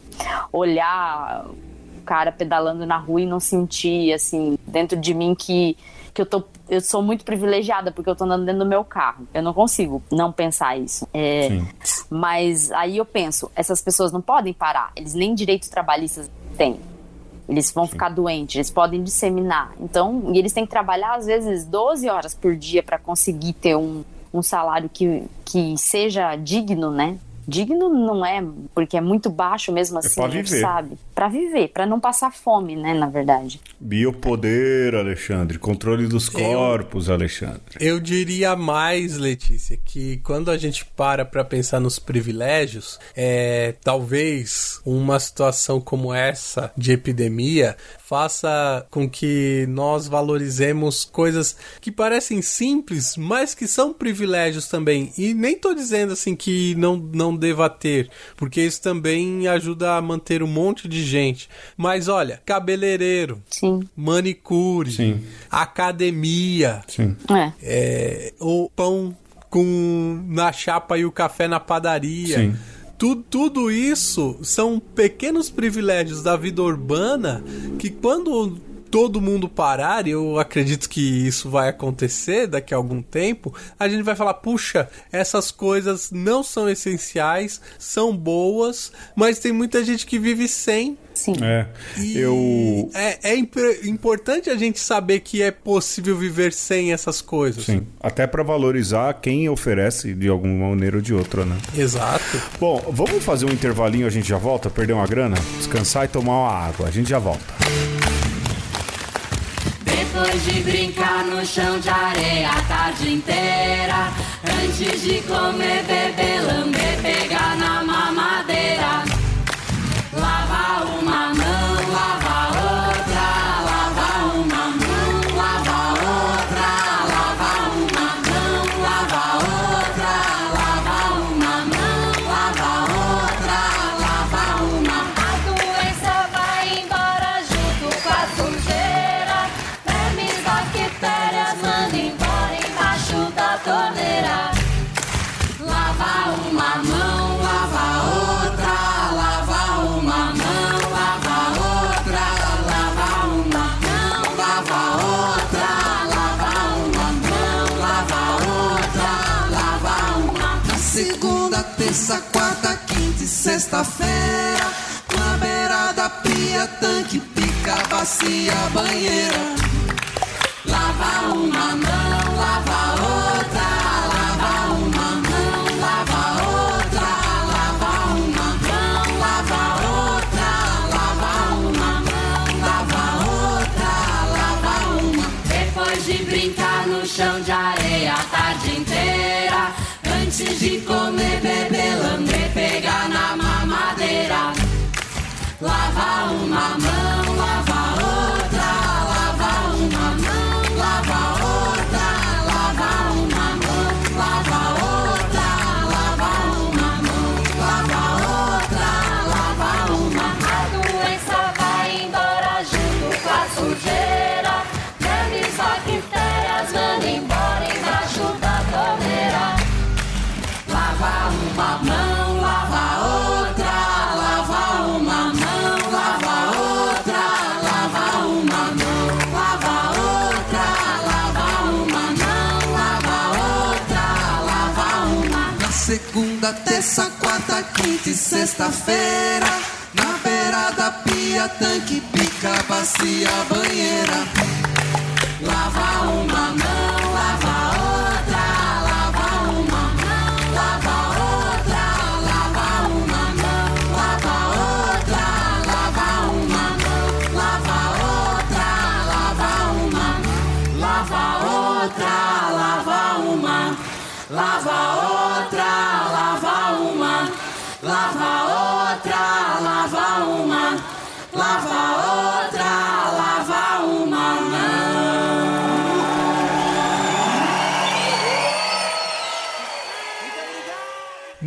olhar o cara pedalando na rua e não sentir, assim, dentro de mim que, que eu, tô, eu sou muito privilegiada porque eu tô andando dentro do meu carro. Eu não consigo não pensar isso. É, mas aí eu penso, essas pessoas não podem parar, eles nem direitos trabalhistas têm. Eles vão Sim. ficar doentes, eles podem disseminar. Então, e eles têm que trabalhar, às vezes, doze horas por dia para conseguir ter um, um salário que, que seja digno, né? Digno não é, porque é muito baixo mesmo assim, é pra viver. Sabe? Pra viver, pra não passar fome, né, na verdade. Biopoder, Alexandre. Controle dos corpos, eu, Alexandre. Eu diria mais, Letícia, que quando a gente para pra pensar nos privilégios, é, talvez uma situação como essa de epidemia faça com que nós valorizemos coisas que parecem simples, mas que são privilégios também. E nem tô dizendo assim que não, não deva ter, porque isso também ajuda a manter um monte de gente. Mas olha, cabeleireiro, Sim. manicure, Sim. academia, Sim. É. É, o pão com, na chapa e o café na padaria. Sim. Tudo, tudo isso são pequenos privilégios da vida urbana que quando todo mundo parar, e eu acredito que isso vai acontecer daqui a algum tempo, a gente vai falar, puxa, essas coisas não são essenciais, são boas, mas tem muita gente que vive sem. Sim. É, E eu... é, é imp- importante a gente saber que é possível viver sem essas coisas. Sim, até para valorizar quem oferece de alguma maneira ou de outra, né? Exato. Bom, vamos fazer um intervalinho, a gente já volta, perder uma grana, descansar e tomar uma água, a gente já volta. Depois de brincar no chão de areia a tarde inteira, antes de comer, beber, lamber, pegar na mamadeira, lava uma mão, lava outra, lava uma mão, lava outra, lava uma mão, lava outra, lava uma mão, lava outra, lava uma. A doença vai embora junto com a sujeira, vermes, bactérias, manda embora embaixo da torneira. Lava uma mão, lava outra, lava uma mão, lava outra, lava uma mão, lava outra, lava uma mão, lava outra, lava uma. Na segunda, terça, quarta, quinta e sexta-feira, na beira da pia, tanque, pica, bacia, banheira. Lava uma mão, lava outra, lava uma mão, lava outra, lava uma mão, lava outra, lava uma mão, lava outra, lava uma. Depois de brincar no chão de areia a tarde inteira, antes de comer, beber, lamber, pegar na mamadeira, lava uma mão, lava outra, lava uma mão, lava outra, lava uma mão, lava outra, lava uma mão, lava outra, lava uma. A doença vai embora junto com a sujeira, vermes, bactérias, manda embora embaixo da torneira. Lava uma mão, lava outra, lava uma mão, lava outra, lava uma mão, lava outra, lava uma mão, lava outra, lava uma. Na segunda, terça, quarta, quinta e sexta-feira, na beira da pia, tanque, pica, bacia, banheira. Lava uma mão, lava outra, lava uma mão, lava outra, lava uma mão, lava outra, lava uma mão, lava outra, lava uma mão, lava outra, lava uma, lava outra, lava uma, lava outra, lava uma, lava outra, lava uma mão.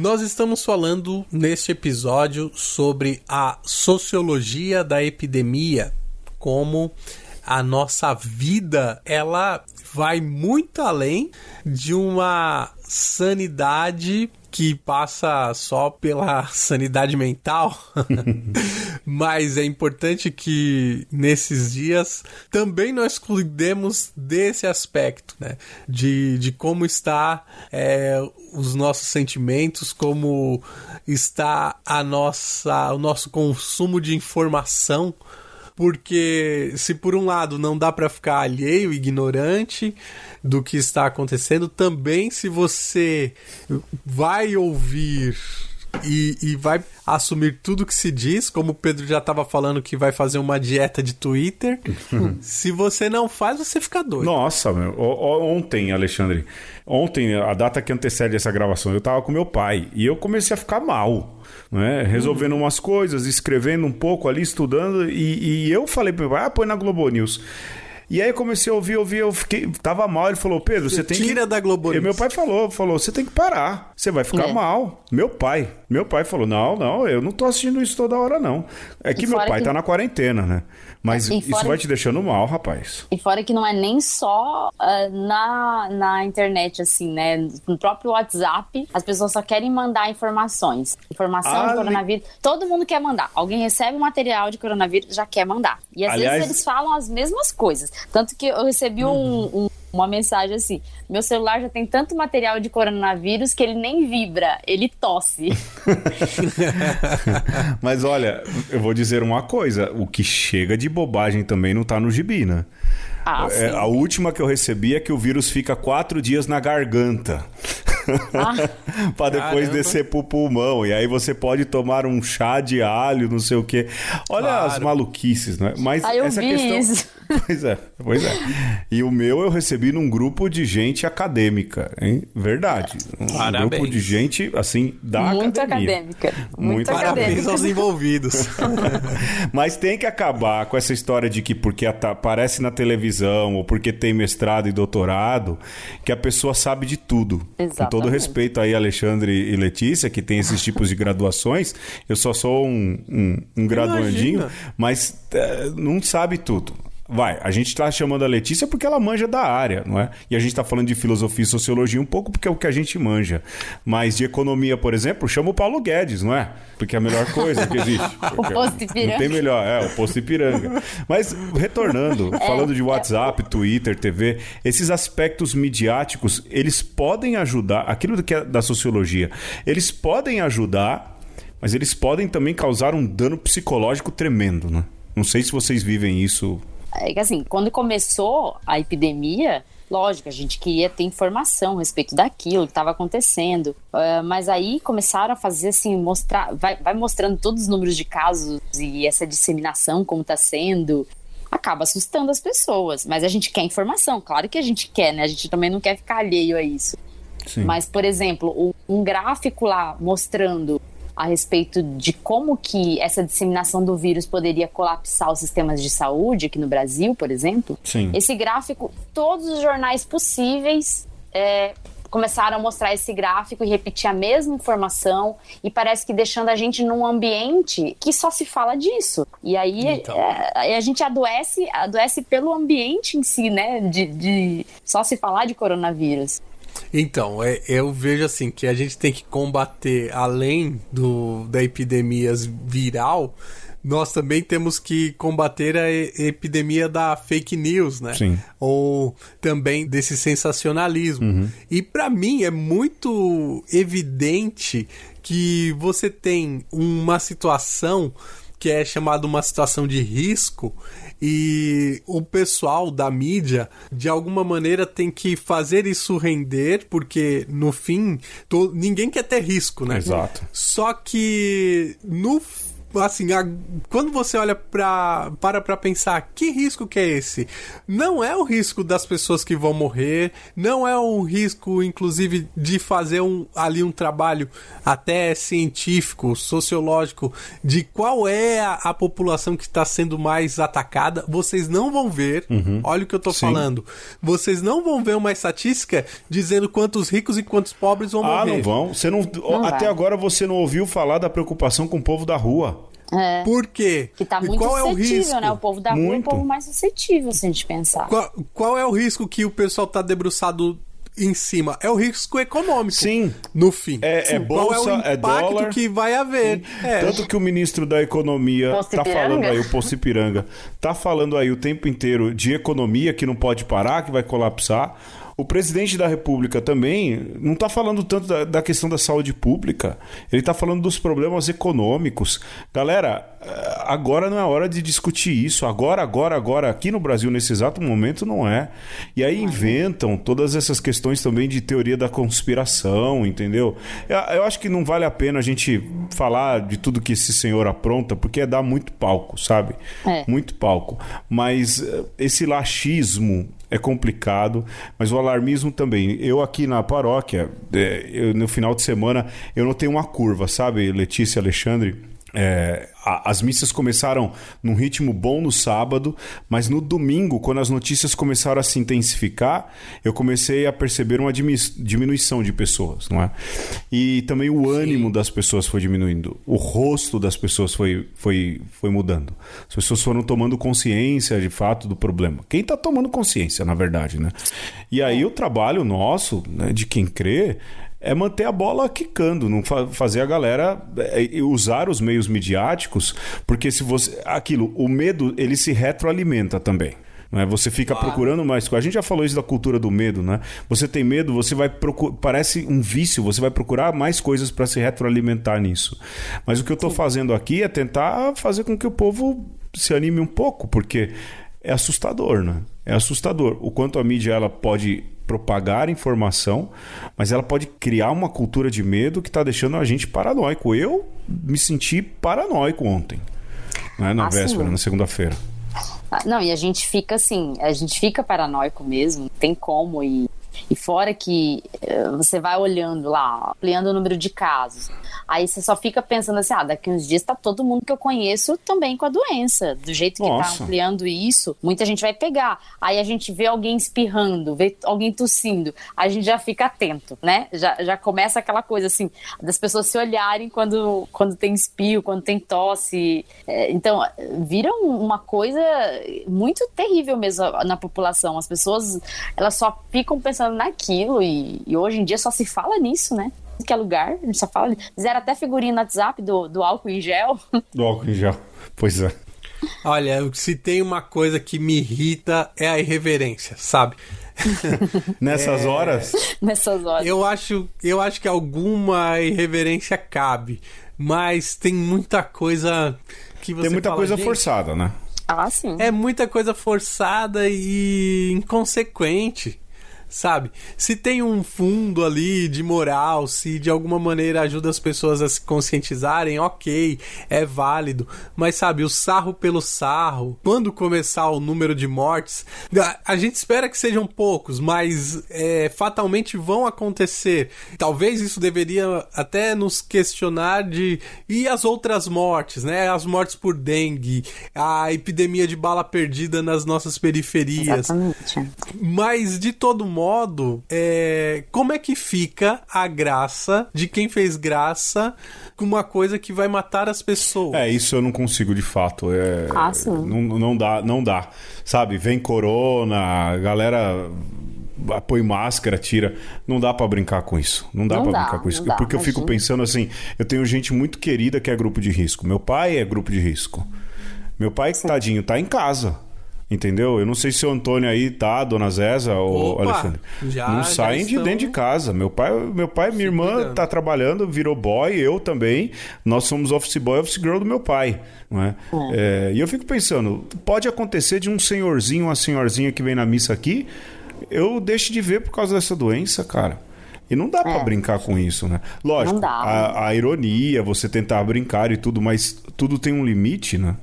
Nós estamos falando neste episódio sobre a sociologia da epidemia, como a nossa vida, ela vai muito além de uma sanidade que passa só pela sanidade mental, mas é importante que nesses dias também nós cuidemos desse aspecto, né? De, de como está é, os nossos sentimentos, como está a nossa, o nosso consumo de informação. Porque se por um lado não dá para ficar alheio, ignorante do que está acontecendo, também se você vai ouvir e, e vai assumir tudo que se diz, como o Pedro já estava falando que vai fazer uma dieta de Twitter, se você não faz, você fica doido. Nossa, meu, ontem, Alexandre, ontem, a data que antecede essa gravação, eu tava com meu pai e eu comecei a ficar mal. Né? Resolvendo uhum. umas coisas, escrevendo um pouco ali, estudando, e, e eu falei pro meu pai, ah, põe na Globo News. E aí eu comecei a ouvir, ouvir, eu fiquei, tava mal, ele falou, Pedro, você tem que... Tira da Globo News. E meu pai falou, falou, você tem que parar, você vai ficar é. mal. Meu pai, meu pai falou, não, não, eu não tô assistindo isso toda hora, não. É que meu pai que... tá na quarentena, né? Mas isso vai que... te deixando mal, rapaz. E fora que não é nem só uh, na, na internet, assim, né? No próprio WhatsApp, as pessoas só querem mandar informações. Informação ah, de coronavírus. Li... Todo mundo quer mandar. Alguém recebe um material de coronavírus, já quer mandar. E às Aliás... vezes eles falam as mesmas coisas. Tanto que eu recebi um, um, uma mensagem assim, meu celular já tem tanto material de coronavírus que ele nem vibra, ele tosse. Mas olha, eu vou dizer uma coisa, o que chega de bobagem também não tá no gibi, né? Ah, é, a última que eu recebi é que o vírus fica quatro dias na garganta. Ah, para depois caramba. descer pro pulmão. E aí você pode tomar um chá de alho, não sei o quê. Olha claro. as maluquices, né? Mas ah, eu essa vi questão. Isso. Pois é, pois é. E o meu eu recebi num grupo de gente acadêmica, hein? Verdade. Um Parabéns. grupo de gente, assim, da Muito academia. acadêmica. Muito, Muito acadêmica. Parabéns aos envolvidos. Mas tem que acabar com essa história de que porque aparece na televisão ou porque tem mestrado e doutorado, que a pessoa sabe de tudo. Exatamente. Com todo respeito aí, Alexandre e Letícia, que tem esses tipos de graduações, eu só sou um, um, um graduandinho, Imagina. mas é, não sabe tudo. Vai, a gente tá chamando a Letícia porque ela manja da área, não é? E a gente tá falando de filosofia e sociologia um pouco porque é o que a gente manja. Mas de economia, por exemplo, chama o Paulo Guedes, não é? Porque é a melhor coisa que existe. O posto Ipiranga. Não tem melhor, é, o posto Ipiranga. Mas, retornando, é, falando de WhatsApp, é. Twitter, T V, esses aspectos midiáticos, eles podem ajudar, aquilo que é da sociologia, eles podem ajudar, mas eles podem também causar um dano psicológico tremendo, né? Não sei se vocês vivem isso... É que assim, quando começou a epidemia, lógico, a gente queria ter informação a respeito daquilo que estava acontecendo, uh, mas aí começaram a fazer assim, mostrar, vai, vai mostrando todos os números de casos e essa disseminação, como está sendo, acaba assustando as pessoas, mas a gente quer informação, claro que a gente quer, né? A gente também não quer ficar alheio a isso. Sim. Mas, por exemplo, um gráfico lá mostrando a respeito de como que essa disseminação do vírus poderia colapsar os sistemas de saúde aqui no Brasil, por exemplo. Sim. Esse gráfico, todos os jornais possíveis é, começaram a mostrar esse gráfico e repetir a mesma informação, e parece que deixando a gente num ambiente que só se fala disso. E aí então. é, a gente adoece, adoece pelo ambiente em si, né? De, de só se falar de coronavírus. Então, é, eu vejo assim que a gente tem que combater, além do, da epidemia viral, nós também temos que combater a epidemia da fake news, né? Sim. Ou também desse sensacionalismo. Uhum. E para mim é muito evidente que você tem uma situação que é chamada uma situação de risco, e o pessoal da mídia, de alguma maneira, tem que fazer isso render, porque, no fim, to... ninguém quer ter risco, né? Exato. Só que, no assim, a, quando você olha pra, para pra pensar, que risco que é esse? Não é o risco das pessoas que vão morrer, não é um risco, inclusive, de fazer um, ali um trabalho até científico, sociológico, de qual é a, a população que está sendo mais atacada. Vocês não vão ver, uhum. olha o que eu tô Sim. falando, vocês não vão ver uma estatística dizendo quantos ricos e quantos pobres vão ah, morrer. Ah, não vão. Você não, não até vai. Agora você não ouviu falar da preocupação com o povo da rua. É. Por quê? Que tá muito qual suscetível, é o risco? né? O povo da muito. rua é o povo mais suscetível, se a gente pensar. Qual, qual é o risco que o pessoal tá debruçado em cima? É o risco econômico. Sim. No fim. É, Sim. é bolsa, qual é o é dólar que vai haver. É. Tanto que o ministro da Economia tá falando aí, o Pocipiranga, tá falando aí o tempo inteiro de economia que não pode parar, que vai colapsar. O presidente da República também não está falando tanto da, da questão da saúde pública. Ele está falando dos problemas econômicos. Galera, agora não é hora de discutir isso. Agora, agora, agora, aqui no Brasil, nesse exato momento, não é. E aí inventam todas essas questões também de teoria da conspiração, entendeu? Eu, eu acho que não vale a pena a gente falar de tudo que esse senhor apronta, porque é dar muito palco, sabe? É. Muito palco. Mas esse laxismo é complicado, mas o alarmismo também. Eu aqui na paróquia, é, eu, no final de semana, eu notei uma curva, sabe, Letícia, Alexandre? É, a, as missas começaram num ritmo bom no sábado, mas no domingo, quando as notícias começaram a se intensificar, eu comecei a perceber uma diminu- diminuição de pessoas, não é? E também o ânimo Sim. das pessoas foi diminuindo, o rosto das pessoas foi, foi, foi mudando. As pessoas foram tomando consciência, de fato, do problema. Quem está tomando consciência, na verdade, né? E aí o trabalho nosso, né, de quem crê, é manter a bola quicando, não fa- fazer a galera é, usar os meios midiáticos, porque se você aquilo, o medo, ele se retroalimenta também. Não é? Você fica ah. procurando mais. A gente já falou isso da cultura do medo, né? Você tem medo, você vai procurar. Parece um vício, você vai procurar mais coisas para se retroalimentar nisso. Mas o que eu estou fazendo aqui é tentar fazer com que o povo se anime um pouco, porque é assustador, né? É assustador. O quanto a mídia ela pode propagar informação, mas ela pode criar uma cultura de medo que está deixando a gente paranoico. Eu me senti paranoico ontem, né? Na ah, véspera, sim. na segunda-feira. Ah, não, e a gente fica assim, a gente fica paranoico mesmo, tem como, e, e fora que uh, você vai olhando lá, ampliando o número de casos, aí você só fica pensando assim, ah, daqui uns dias tá todo mundo que eu conheço também com a doença, do jeito que Nossa. Tá ampliando isso, muita gente vai pegar, aí a gente vê alguém espirrando, vê alguém tossindo, a gente já fica atento, né, já, já começa aquela coisa assim, das pessoas se olharem quando, quando tem espirro, quando tem tosse, é, então vira uma coisa muito terrível mesmo na população, as pessoas, elas só ficam pensando naquilo e, e hoje em dia só se fala nisso, né? Em que lugar, a gente só fala. Fizeram até figurinha no WhatsApp do, do álcool em gel. Do álcool em gel, pois é. Olha, se tem uma coisa que me irrita é a irreverência, sabe? Nessas é... horas? Nessas horas. Eu acho, eu acho que alguma irreverência cabe, mas tem muita coisa que você Tem muita fala, coisa gente, forçada, né? Ah, sim. É muita coisa forçada e inconsequente, sabe? Se tem um fundo ali de moral, se de alguma maneira ajuda as pessoas a se conscientizarem, ok, é válido. Mas, sabe, o sarro pelo sarro, quando começar o número de mortes, a gente espera que sejam poucos, mas é, fatalmente vão acontecer. Talvez isso deveria até nos questionar de... E as outras mortes, né? As mortes por dengue, a epidemia de bala perdida nas nossas periferias. Exatamente. Mas, de todo modo, modo, é, como é que fica a graça de quem fez graça com uma coisa que vai matar as pessoas? É, isso eu não consigo de fato. É, ah, sim. Não, não dá, não dá. Sabe, vem corona, a galera põe máscara, tira. Não dá pra brincar com isso. Não dá não pra dá, brincar com isso. Dá, Porque eu imagina. fico pensando assim, eu tenho gente muito querida que é grupo de risco. Meu pai é grupo de risco. Meu pai, sim. tadinho, tá em casa. Entendeu? Eu não sei se o Antônio aí tá, Dona Zéza ou Opa, Alexandre. Já, não saem já de dentro de casa. Meu pai, meu pai minha irmã cuidando. Tá trabalhando, virou boy, eu também. Nós somos office boy, office girl do meu pai. Não é? É. É, e eu fico pensando, pode acontecer de um senhorzinho, uma senhorzinha que vem na missa aqui, eu deixo de ver por causa dessa doença, cara. E não dá pra É. brincar com isso, né? Lógico, Não dá. a, a ironia, você tentar brincar e tudo, mas tudo tem um limite, né?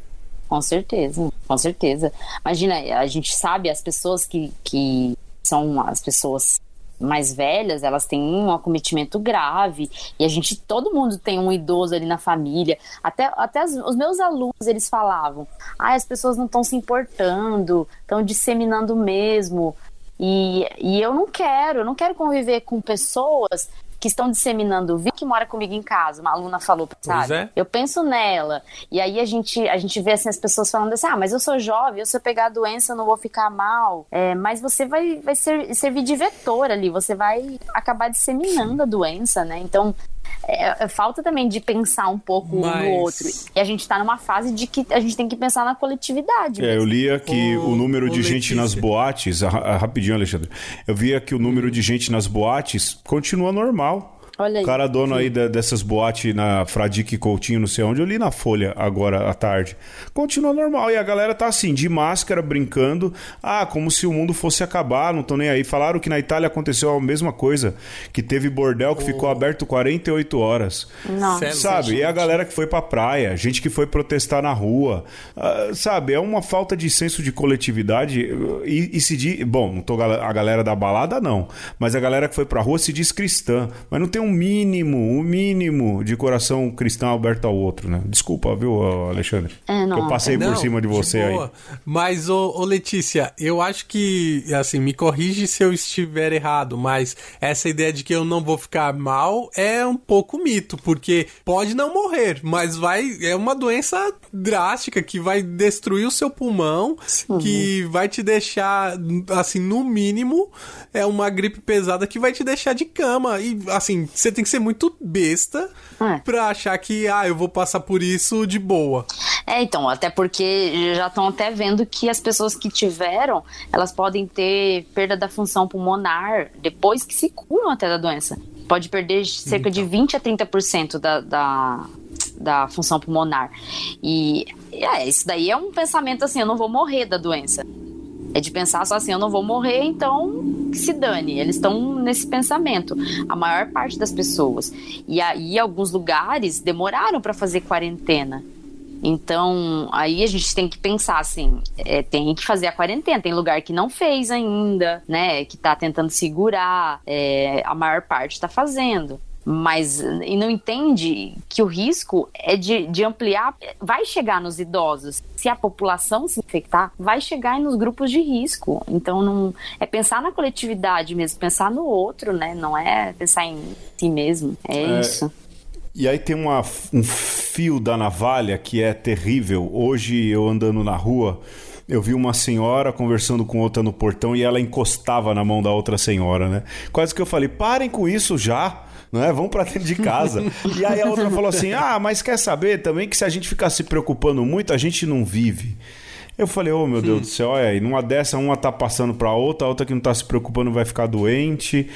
Com certeza, com certeza. Imagina, a gente sabe, as pessoas que, que são as pessoas mais velhas, elas têm um acometimento grave, e a gente, todo mundo tem um idoso ali na família. Até, até as- os meus alunos, eles falavam, ah, as pessoas não estão se importando, estão disseminando mesmo. E, e eu não quero, eu não quero conviver com pessoas que estão disseminando o vírus, que mora comigo em casa, uma aluna falou, sabe? é. Eu penso nela, e aí a gente, a gente vê assim, as pessoas falando assim, ah, mas eu sou jovem, eu, se eu pegar a doença eu não vou ficar mal, é, mas você vai, vai ser, servir de vetor ali, você vai acabar disseminando a doença, né? Então, é, é falta também de pensar um pouco um Mas- no outro, e a gente tá numa fase de que a gente tem que pensar na coletividade É, eu mesmo. lia que Ô, o número ô, de gente Letícia. nas boates, ah, ah, rapidinho, Alexandre, eu via que o número de gente nas boates continua normal. Olha aí. O cara dono aí da- dessas boates na Fradique Coutinho, não sei onde, eu li na Folha agora à tarde. Continua normal. E a galera tá assim, de máscara, brincando. Ah, como se o mundo fosse acabar, não tô nem aí. Falaram que na Itália aconteceu a mesma coisa, que teve bordel que ficou aberto quarenta e oito horas. Nossa. Sério? Sabe? E a galera que foi pra praia, gente que foi protestar na rua. Ah, sabe? É uma falta de senso de coletividade. E, e se diz. Bom, não tô gal- a galera da balada, não. Mas a galera que foi pra rua se diz cristã. Mas não tem um mínimo, um mínimo de coração cristão aberto ao outro, né? Desculpa, viu, Alexandre? É, não, Que eu passei por Não, cima de você aí. boa. Mas, ô, ô Letícia, eu acho que, assim, me corrige se eu estiver errado, mas essa ideia de que eu não vou ficar mal é um pouco mito, porque pode não morrer, mas vai, é uma doença drástica que vai destruir o seu pulmão, que vai te deixar, assim, no mínimo, é uma gripe pesada que vai te deixar de cama. E, assim, você tem que ser muito besta É. pra achar que, ah, eu vou passar por isso de boa. É, então, até porque já estão até vendo que as pessoas que tiveram, elas podem ter perda da função pulmonar depois que se curam até da doença. Pode perder cerca de vinte a trinta por cento da, da, da função pulmonar. E é, isso daí é um pensamento assim, eu não vou morrer da doença. É de pensar só assim, eu não vou morrer, então que se dane. Eles estão nesse pensamento, a maior parte das pessoas. E aí, alguns lugares demoraram para fazer quarentena. Então, aí a gente tem que pensar assim, é, tem que fazer a quarentena. Tem lugar que não fez ainda, né? Que tá tentando segurar, é, a maior parte tá fazendo. Mas, e não entende que o risco é de, de ampliar, vai chegar nos idosos. Se a população se infectar, vai chegar nos grupos de risco. Então, não, é pensar na coletividade mesmo, pensar no outro, né? Não é pensar em si mesmo. É, É, isso. E aí tem uma, um fio da navalha que é terrível. Hoje, eu andando na rua, eu vi uma senhora conversando com outra no portão e ela encostava na mão da outra senhora, né? Quase que eu falei, parem com isso já. Não é? Vamos pra dentro de casa. E aí a outra falou assim, ah, mas quer saber também que se a gente ficar se preocupando muito, a gente não vive. Eu falei, oh meu Deus do céu, olha aí, numa dessa uma tá passando pra outra, a outra que não tá se preocupando vai ficar doente.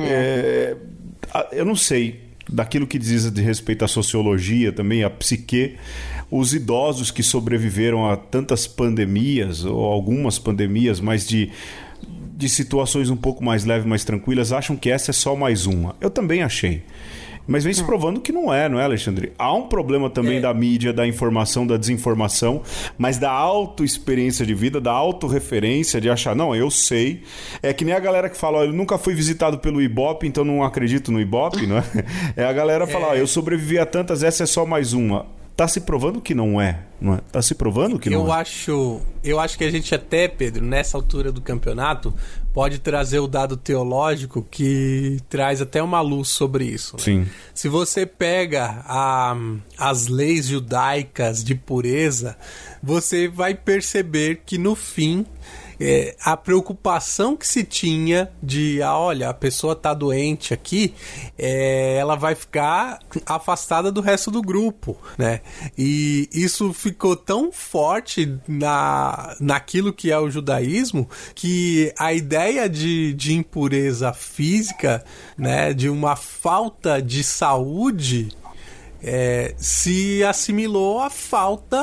É, eu não sei, daquilo que diz de respeito à sociologia também, à psique, os idosos que sobreviveram a tantas pandemias, ou algumas pandemias, mas de... de situações um pouco mais leves, mais tranquilas, acham que essa é só mais uma. Eu também achei. Mas vem se provando que não é, não é, Alexandre? Há um problema também É. da mídia, da informação, da desinformação, mas da auto-experiência de vida, da autorreferência, de achar, não, eu sei. É que nem a galera que fala, ó, eu nunca fui visitado pelo Ibope, então não acredito no Ibope, não é? É a galera falar, ó, eu sobrevivi a tantas, essa é só mais uma. Tá se provando que não é, não é? Tá se provando que eu não é. acho, eu acho que a gente até, Pedro, nessa altura do campeonato, pode trazer o dado teológico que traz até uma luz sobre isso. Né? Sim. Se você pega a, as leis judaicas de pureza, você vai perceber que no fim é, a preocupação que se tinha de, ah, olha, a pessoa tá doente aqui, é, ela vai ficar afastada do resto do grupo, né? E isso ficou tão forte na, naquilo que é o judaísmo, que a ideia de, de impureza física, né, de uma falta de saúde, É, se assimilou à falta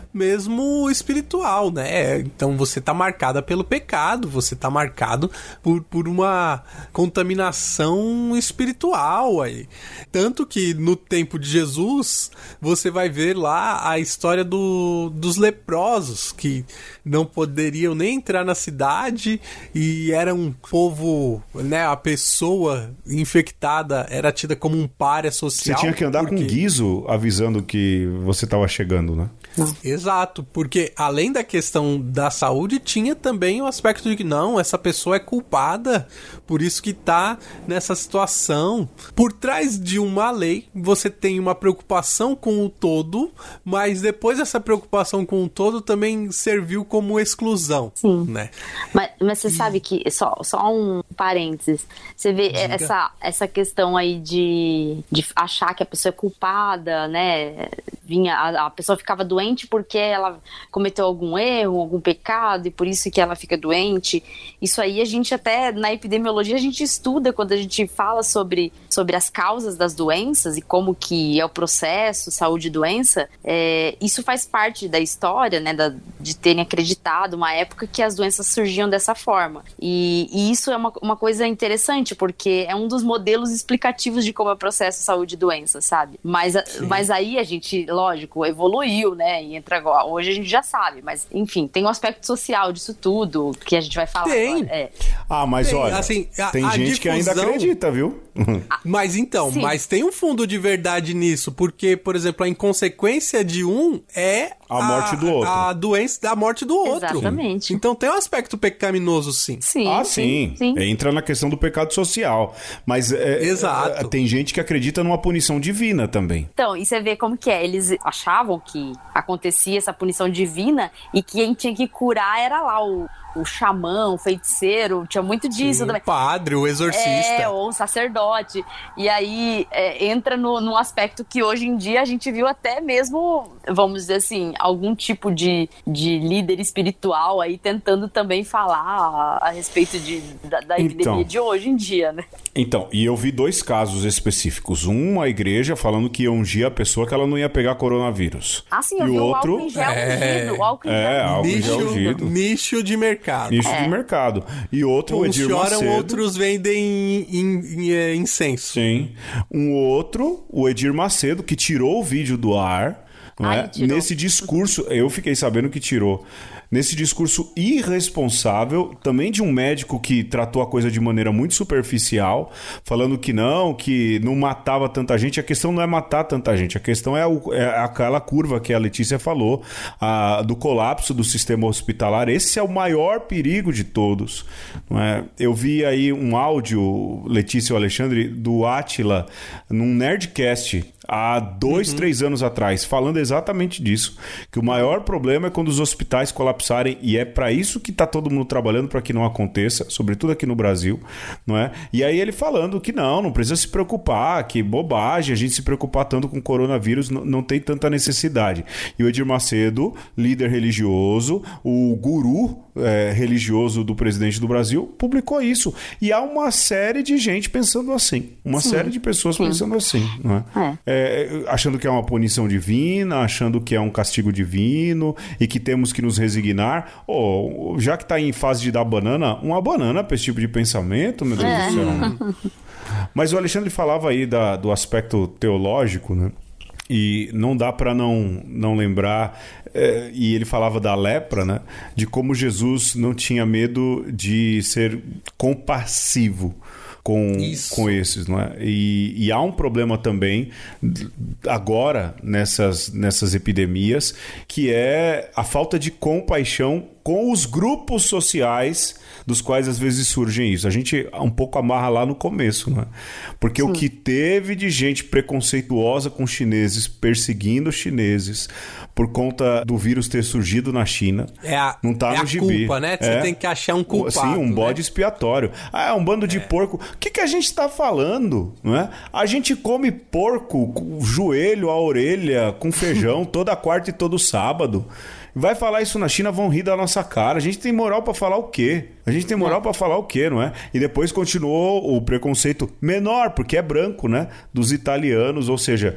mesmo espiritual, né? Então você tá marcada pelo pecado, você tá marcado por, por uma contaminação espiritual aí. Tanto que no tempo de Jesus, você vai ver lá a história do, dos leprosos, que não poderiam nem entrar na cidade e era um povo, né? A pessoa infectada era tida como um pária social. Você tinha que andar porque... com guiso avisando que você estava chegando, né? Não. Exato, porque além da questão da saúde, tinha também o aspecto de que não, essa pessoa é culpada, por isso que tá nessa situação. Por trás de uma lei, você tem uma preocupação com o todo, mas depois essa preocupação com o todo também serviu como exclusão. Sim. Né? Mas, mas você sabe que, só, só um parênteses, você vê essa, essa questão aí de, de achar que a pessoa é culpada, né? Vinha, a, a pessoa ficava doente porque ela cometeu algum erro, algum pecado, e por isso que ela fica doente. Isso aí a gente até, na epidemiologia, a gente estuda quando a gente fala sobre, sobre as causas das doenças e como que é o processo, saúde e doença. É, isso faz parte da história, né, da, de terem acreditado uma época que as doenças surgiam dessa forma. E, e isso é uma, uma coisa interessante, porque é um dos modelos explicativos de como é o processo saúde e doença, sabe? Mas, mas aí a gente, lógico, evoluiu, né? E entra agora. Hoje a gente já sabe, mas enfim, tem um aspecto social disso tudo que a gente vai falar Tem. agora. É. Ah, mas Tem, olha, assim, a- tem a gente que ainda difusão- acredita, viu? Mas então, Sim. mas tem um fundo de verdade nisso, porque, por exemplo, a inconsequência de um é A morte do outro. A doença da morte do outro. Exatamente. Então tem um aspecto pecaminoso, sim. Sim, Ah, sim. sim, sim. Entra na questão do pecado social. Mas é, Exato. é, tem gente que acredita numa punição divina também. Então, e você vê como que é, eles achavam que acontecia essa punição divina e que quem tinha que curar era lá o, o xamã, o feiticeiro, tinha muito disso Sim, também. o padre, o exorcista. É, ou o sacerdote. E aí é, entra no, num aspecto que hoje em dia a gente viu até mesmo, vamos dizer assim, algum tipo de, de líder espiritual aí tentando também falar a, a respeito de, da, da Então. epidemia de hoje em dia, né? Então, e eu vi dois casos específicos. Um, a igreja falando que ia ungir a pessoa que ela não ia pegar coronavírus. Ah, sim, eu e vi o o outro, álcool em gel É. ungido. O álcool em É, gel álcool em gel Nicho, ungido. nicho de mercado. nicho É. de mercado. E outro, o Uns Edir choram, Macedo. outros vendem in- in- é, incenso. Sim. Um outro, o Edir Macedo, que tirou o vídeo do ar. Não Ah, é? ele tirou. Nesse discurso, eu fiquei sabendo que tirou. Nesse discurso irresponsável, também de um médico que tratou a coisa de maneira muito superficial, falando que não, que não matava tanta gente. A questão não é matar tanta gente, a questão é, o, é aquela curva que a Letícia falou, a, do colapso do sistema hospitalar. Esse é o maior perigo de todos. Não é? Eu vi aí um áudio, Letícia e o Alexandre, do Átila, num Nerdcast, há dois, uhum. três anos atrás, falando exatamente disso, que o maior problema é quando os hospitais colapsarem, e é para isso que está todo mundo trabalhando para que não aconteça, sobretudo aqui no Brasil, não é? E aí ele falando que não, não precisa se preocupar, que bobagem a gente se preocupar tanto com o coronavírus, não, não tem tanta necessidade. E o Edir Macedo, líder religioso, o guru é, religioso do presidente do Brasil, publicou isso. E há uma série de gente pensando assim, uma Sim. série de pessoas Sim. pensando assim, não é? É. É, achando que é uma punição divina, achando que é um castigo divino e que temos que nos resignar. Oh, já que está em fase de dar banana, uma banana para esse tipo de pensamento, meu Deus é. do céu. Mas o Alexandre falava aí da, do aspecto teológico, né? E não dá para não, não lembrar, é, e ele falava da lepra, né? De como Jesus não tinha medo de ser compassivo com, com esses, não é? E, e há um problema também agora nessas, nessas epidemias, que é a falta de compaixão com os grupos sociais dos quais às vezes surgem isso. A gente um pouco amarra lá no começo, né? Porque Sim. o que teve de gente preconceituosa com chineses, perseguindo os chineses por conta do vírus ter surgido na China, é a, não tá é no a gibi. culpa, né? Você é. tem que achar um culpado. Sim, um bode né? expiatório. Ah, é um bando de é. porco. O que, que a gente tá falando? Não é? A gente come porco, com joelho, a orelha, com feijão, toda quarta e todo sábado. Vai falar isso na China, vão rir da nossa cara. A gente tem moral pra falar o quê? A gente tem moral é. pra falar o quê, não é? E depois continuou o preconceito menor, porque é branco, né? Dos italianos, ou seja,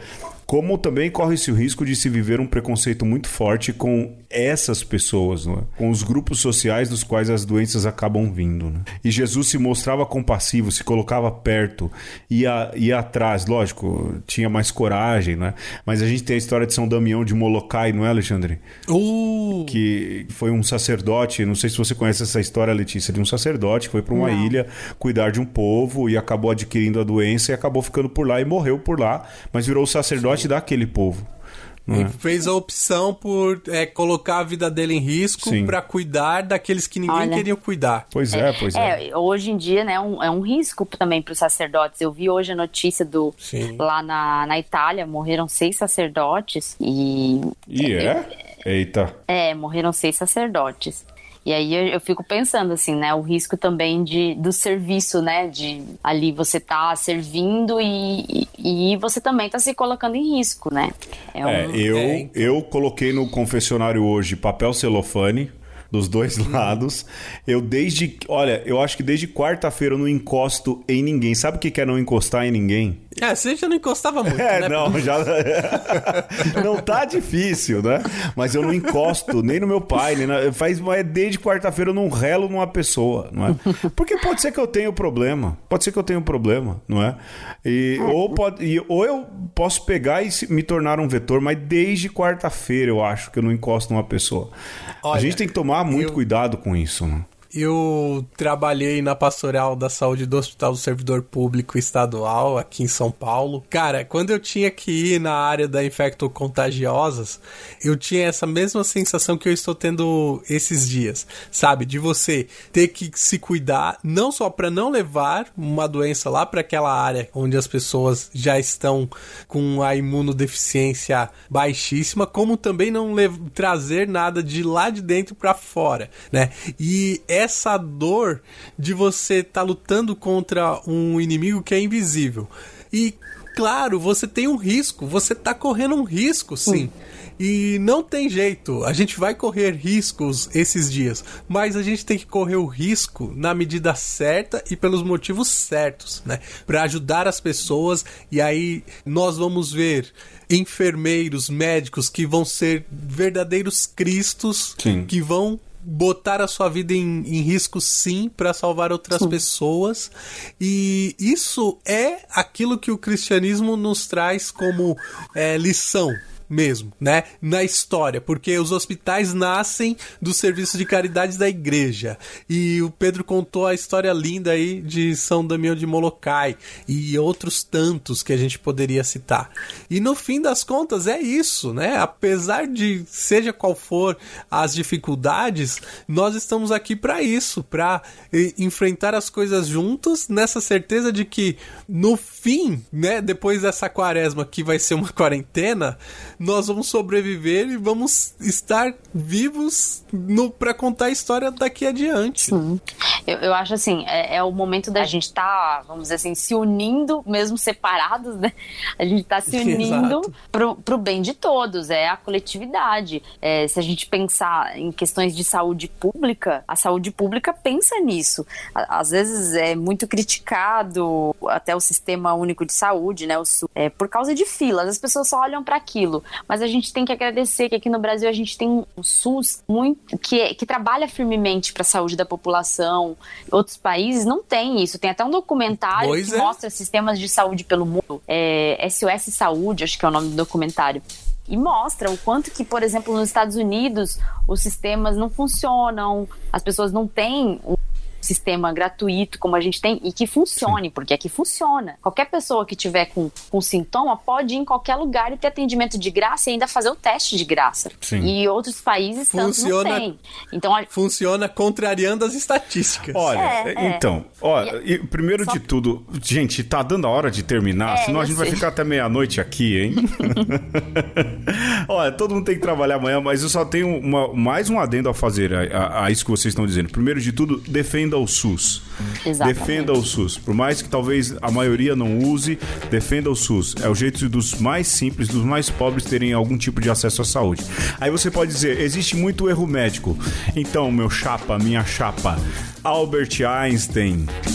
Como também corre-se o risco de se viver um preconceito muito forte com essas pessoas, não é? Com os grupos sociais dos quais as doenças acabam vindo. Né? E Jesus se mostrava compassivo, se colocava perto, ia, ia atrás, lógico, tinha mais coragem, né? Mas a gente tem a história de São Damião de Molokai, não é, Alexandre? Uh! Que foi um sacerdote, não sei se você conhece essa história, Letícia, de um sacerdote que foi para uma não. ilha cuidar de um povo e acabou adquirindo a doença e acabou ficando por lá e morreu por lá, mas virou o sacerdote Sim. daquele povo. Ele fez a opção por é, colocar a vida dele em risco para cuidar daqueles que ninguém Olha, queria cuidar. Pois é, pois é. é. Hoje em dia, né, um, é um risco também para os sacerdotes. Eu vi hoje a notícia do Sim. lá na, na Itália, morreram seis sacerdotes e... E é? Eu, Eita. É, morreram seis sacerdotes. E aí eu, eu fico pensando assim, né, o risco também de, do serviço, né, de ali você tá servindo e, e, e você também tá se colocando em risco, né. É, um... é, eu, é. eu coloquei no confessionário hoje papel celofane dos dois lados. Eu desde, olha, eu acho que desde quarta-feira eu não encosto em ninguém. Sabe o que é não encostar em ninguém? É, você já não encostava muito, é, né? não, já... não tá difícil, né? Mas eu não encosto nem no meu pai, nem na... Faz, mas desde quarta-feira eu não relo numa pessoa, não é? Porque pode ser que eu tenha problema, pode ser que eu tenha um problema, não é? E, ou, pode, e, ou eu posso pegar e me tornar um vetor, mas desde quarta-feira eu acho que eu não encosto numa pessoa. Olha, a gente tem que tomar muito eu... cuidado com isso, né? Eu trabalhei na pastoral da saúde do Hospital do Servidor Público Estadual, aqui em São Paulo. Cara, quando eu tinha que ir na área da infectocontagiosas, eu tinha essa mesma sensação que eu estou tendo esses dias, sabe? De você ter que se cuidar, não só para não levar uma doença lá para aquela área onde as pessoas já estão com a imunodeficiência baixíssima, como também não trazer nada de lá de dentro para fora, né? E é essa dor de você estar tá lutando contra um inimigo que é invisível. E, claro, você tem um risco, você tá correndo um risco, sim. Hum. E não tem jeito, a gente vai correr riscos esses dias, mas a gente tem que correr o risco na medida certa e pelos motivos certos, né? Para ajudar as pessoas, e aí nós vamos ver enfermeiros, médicos que vão ser verdadeiros cristos, sim. que vão botar a sua vida em, em risco, sim, para salvar outras sim. pessoas. E isso é aquilo que o cristianismo nos traz como é, lição mesmo, né? Na história, porque os hospitais nascem do serviço de caridade da igreja. E o Pedro contou a história linda aí de São Damião de Molokai e outros tantos que a gente poderia citar. E no fim das contas é isso, né? Apesar de seja qual for as dificuldades, nós estamos aqui para isso, para enfrentar as coisas juntos, nessa certeza de que no fim, né, depois dessa quaresma que vai ser uma quarentena, nós vamos sobreviver e vamos estar vivos no, pra contar a história daqui adiante. Sim. Eu, eu acho assim, é, é o momento da gente estar, tá, vamos dizer assim, se unindo, mesmo separados, né? A gente tá se unindo pro, pro bem de todos, é a coletividade. É, se a gente pensar em questões de saúde pública, a saúde pública pensa nisso. Às vezes é muito criticado até o Sistema Único de Saúde, né? O SUS, é, por causa de filas, as pessoas só olham para aquilo. Mas a gente tem que agradecer que aqui no Brasil a gente tem um SUS muito, que, que trabalha firmemente para a saúde da população. Outros países não tem isso. Tem até um documentário pois que é. mostra sistemas de saúde pelo mundo. É, S O S Saúde, acho que é o nome do documentário. E mostra o quanto que, por exemplo, nos Estados Unidos os sistemas não funcionam, as pessoas não têm um sistema gratuito como a gente tem e que funcione, Sim. porque aqui funciona. Qualquer pessoa que tiver com, com sintoma pode ir em qualquer lugar e ter atendimento de graça e ainda fazer o teste de graça. Sim. E outros países funciona, tanto não tem. Então, olha, funciona contrariando as estatísticas. Olha, é, é. então, olha, e, primeiro só... de tudo, gente, tá dando a hora de terminar, é, senão a gente sei. vai ficar até meia-noite aqui, hein? Olha, todo mundo tem que trabalhar amanhã, mas eu só tenho uma, mais um adendo a fazer a, a, a isso que vocês estão dizendo. Primeiro de tudo, defenda o SUS. Exatamente. Defenda o SUS. Por mais que talvez a maioria não use, defenda o SUS. É o jeito dos mais simples, dos mais pobres terem algum tipo de acesso à saúde. Aí você pode dizer, existe muito erro médico. Então, meu chapa, minha chapa, Albert Einstein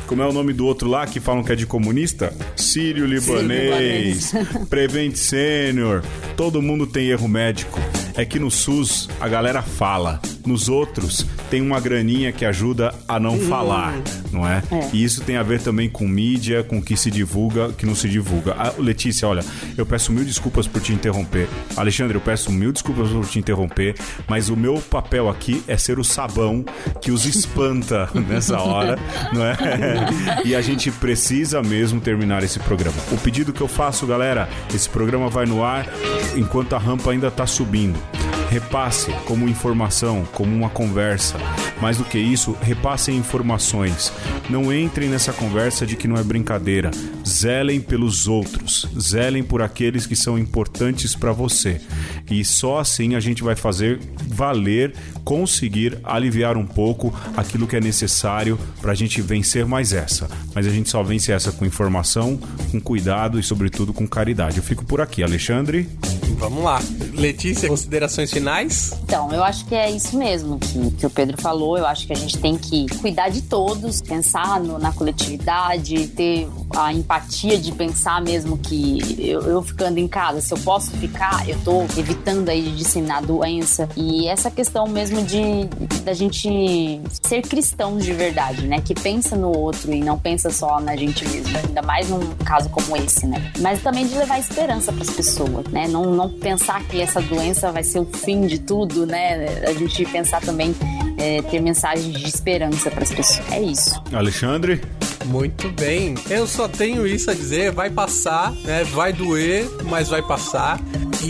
Como é o nome do outro lá que falam que é de comunista? Sírio Libanês, Prevent Senior. Todo mundo tem erro médico. É que no SUS a galera fala. Nos outros tem uma graninha que ajuda a não hum. falar, não é? é? E isso tem a ver também com mídia, com o que se divulga, que não se divulga. Ah, Letícia, olha, eu peço mil desculpas por te interromper. Alexandre, eu peço mil desculpas por te interromper, mas o meu papel aqui é ser o sabão que os espanta nessa hora, não é? E a gente precisa mesmo terminar esse programa. O pedido que eu faço, galera, esse programa vai no ar enquanto a rampa ainda tá subindo. Repasse como informação, como uma conversa. Mais do que isso, repassem informações. Não entrem nessa conversa de que não é brincadeira. Zelem pelos outros. Zelem por aqueles que são importantes para você. E só assim a gente vai fazer valer, conseguir aliviar um pouco aquilo que é necessário para a gente vencer mais essa. Mas a gente só vence essa com informação, com cuidado e, sobretudo, com caridade. Eu fico por aqui. Alexandre? Vamos lá. Letícia, considerações finais? Então, eu acho que é isso mesmo que, que o Pedro falou. Eu acho que a gente tem que cuidar de todos, pensar no, na coletividade, ter a empatia de pensar mesmo que eu, eu ficando em casa, se eu posso ficar, eu tô evitando aí de disseminar a doença. E essa questão mesmo de da gente ser cristão de verdade, né? Que pensa no outro e não pensa só na gente mesmo. Ainda mais num caso como esse, né? Mas também de levar esperança para as pessoas, né? Não, não pensar que essa doença vai ser o fim de tudo, né? A gente pensar também, é, ter mensagens de esperança para as pessoas. É isso. Alexandre? Muito bem. Eu só tenho isso a dizer, vai passar, né? Vai doer, mas vai passar.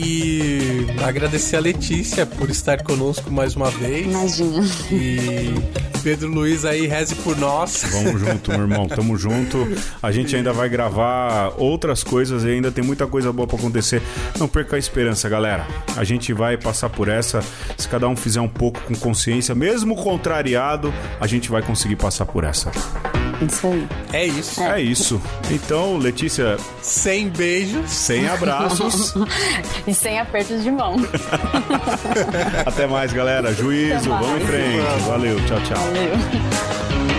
E agradecer a Letícia por estar conosco mais uma vez. Imagina. E Pedro Luiz aí, reze por nós. Vamos junto, meu irmão, tamo junto. A gente ainda vai gravar outras coisas e ainda tem muita coisa boa pra acontecer. Não perca a esperança, galera. A gente vai passar por essa. Se cada um fizer um pouco com consciência, mesmo contrariado, a gente vai conseguir passar por essa. Isso aí. É isso. É, é isso. Então, Letícia... Sem beijos. Sem abraços. E sem apertos de mão. Até mais, galera. Juízo. Mais. Vamos em frente. Valeu. Tchau, tchau. Valeu.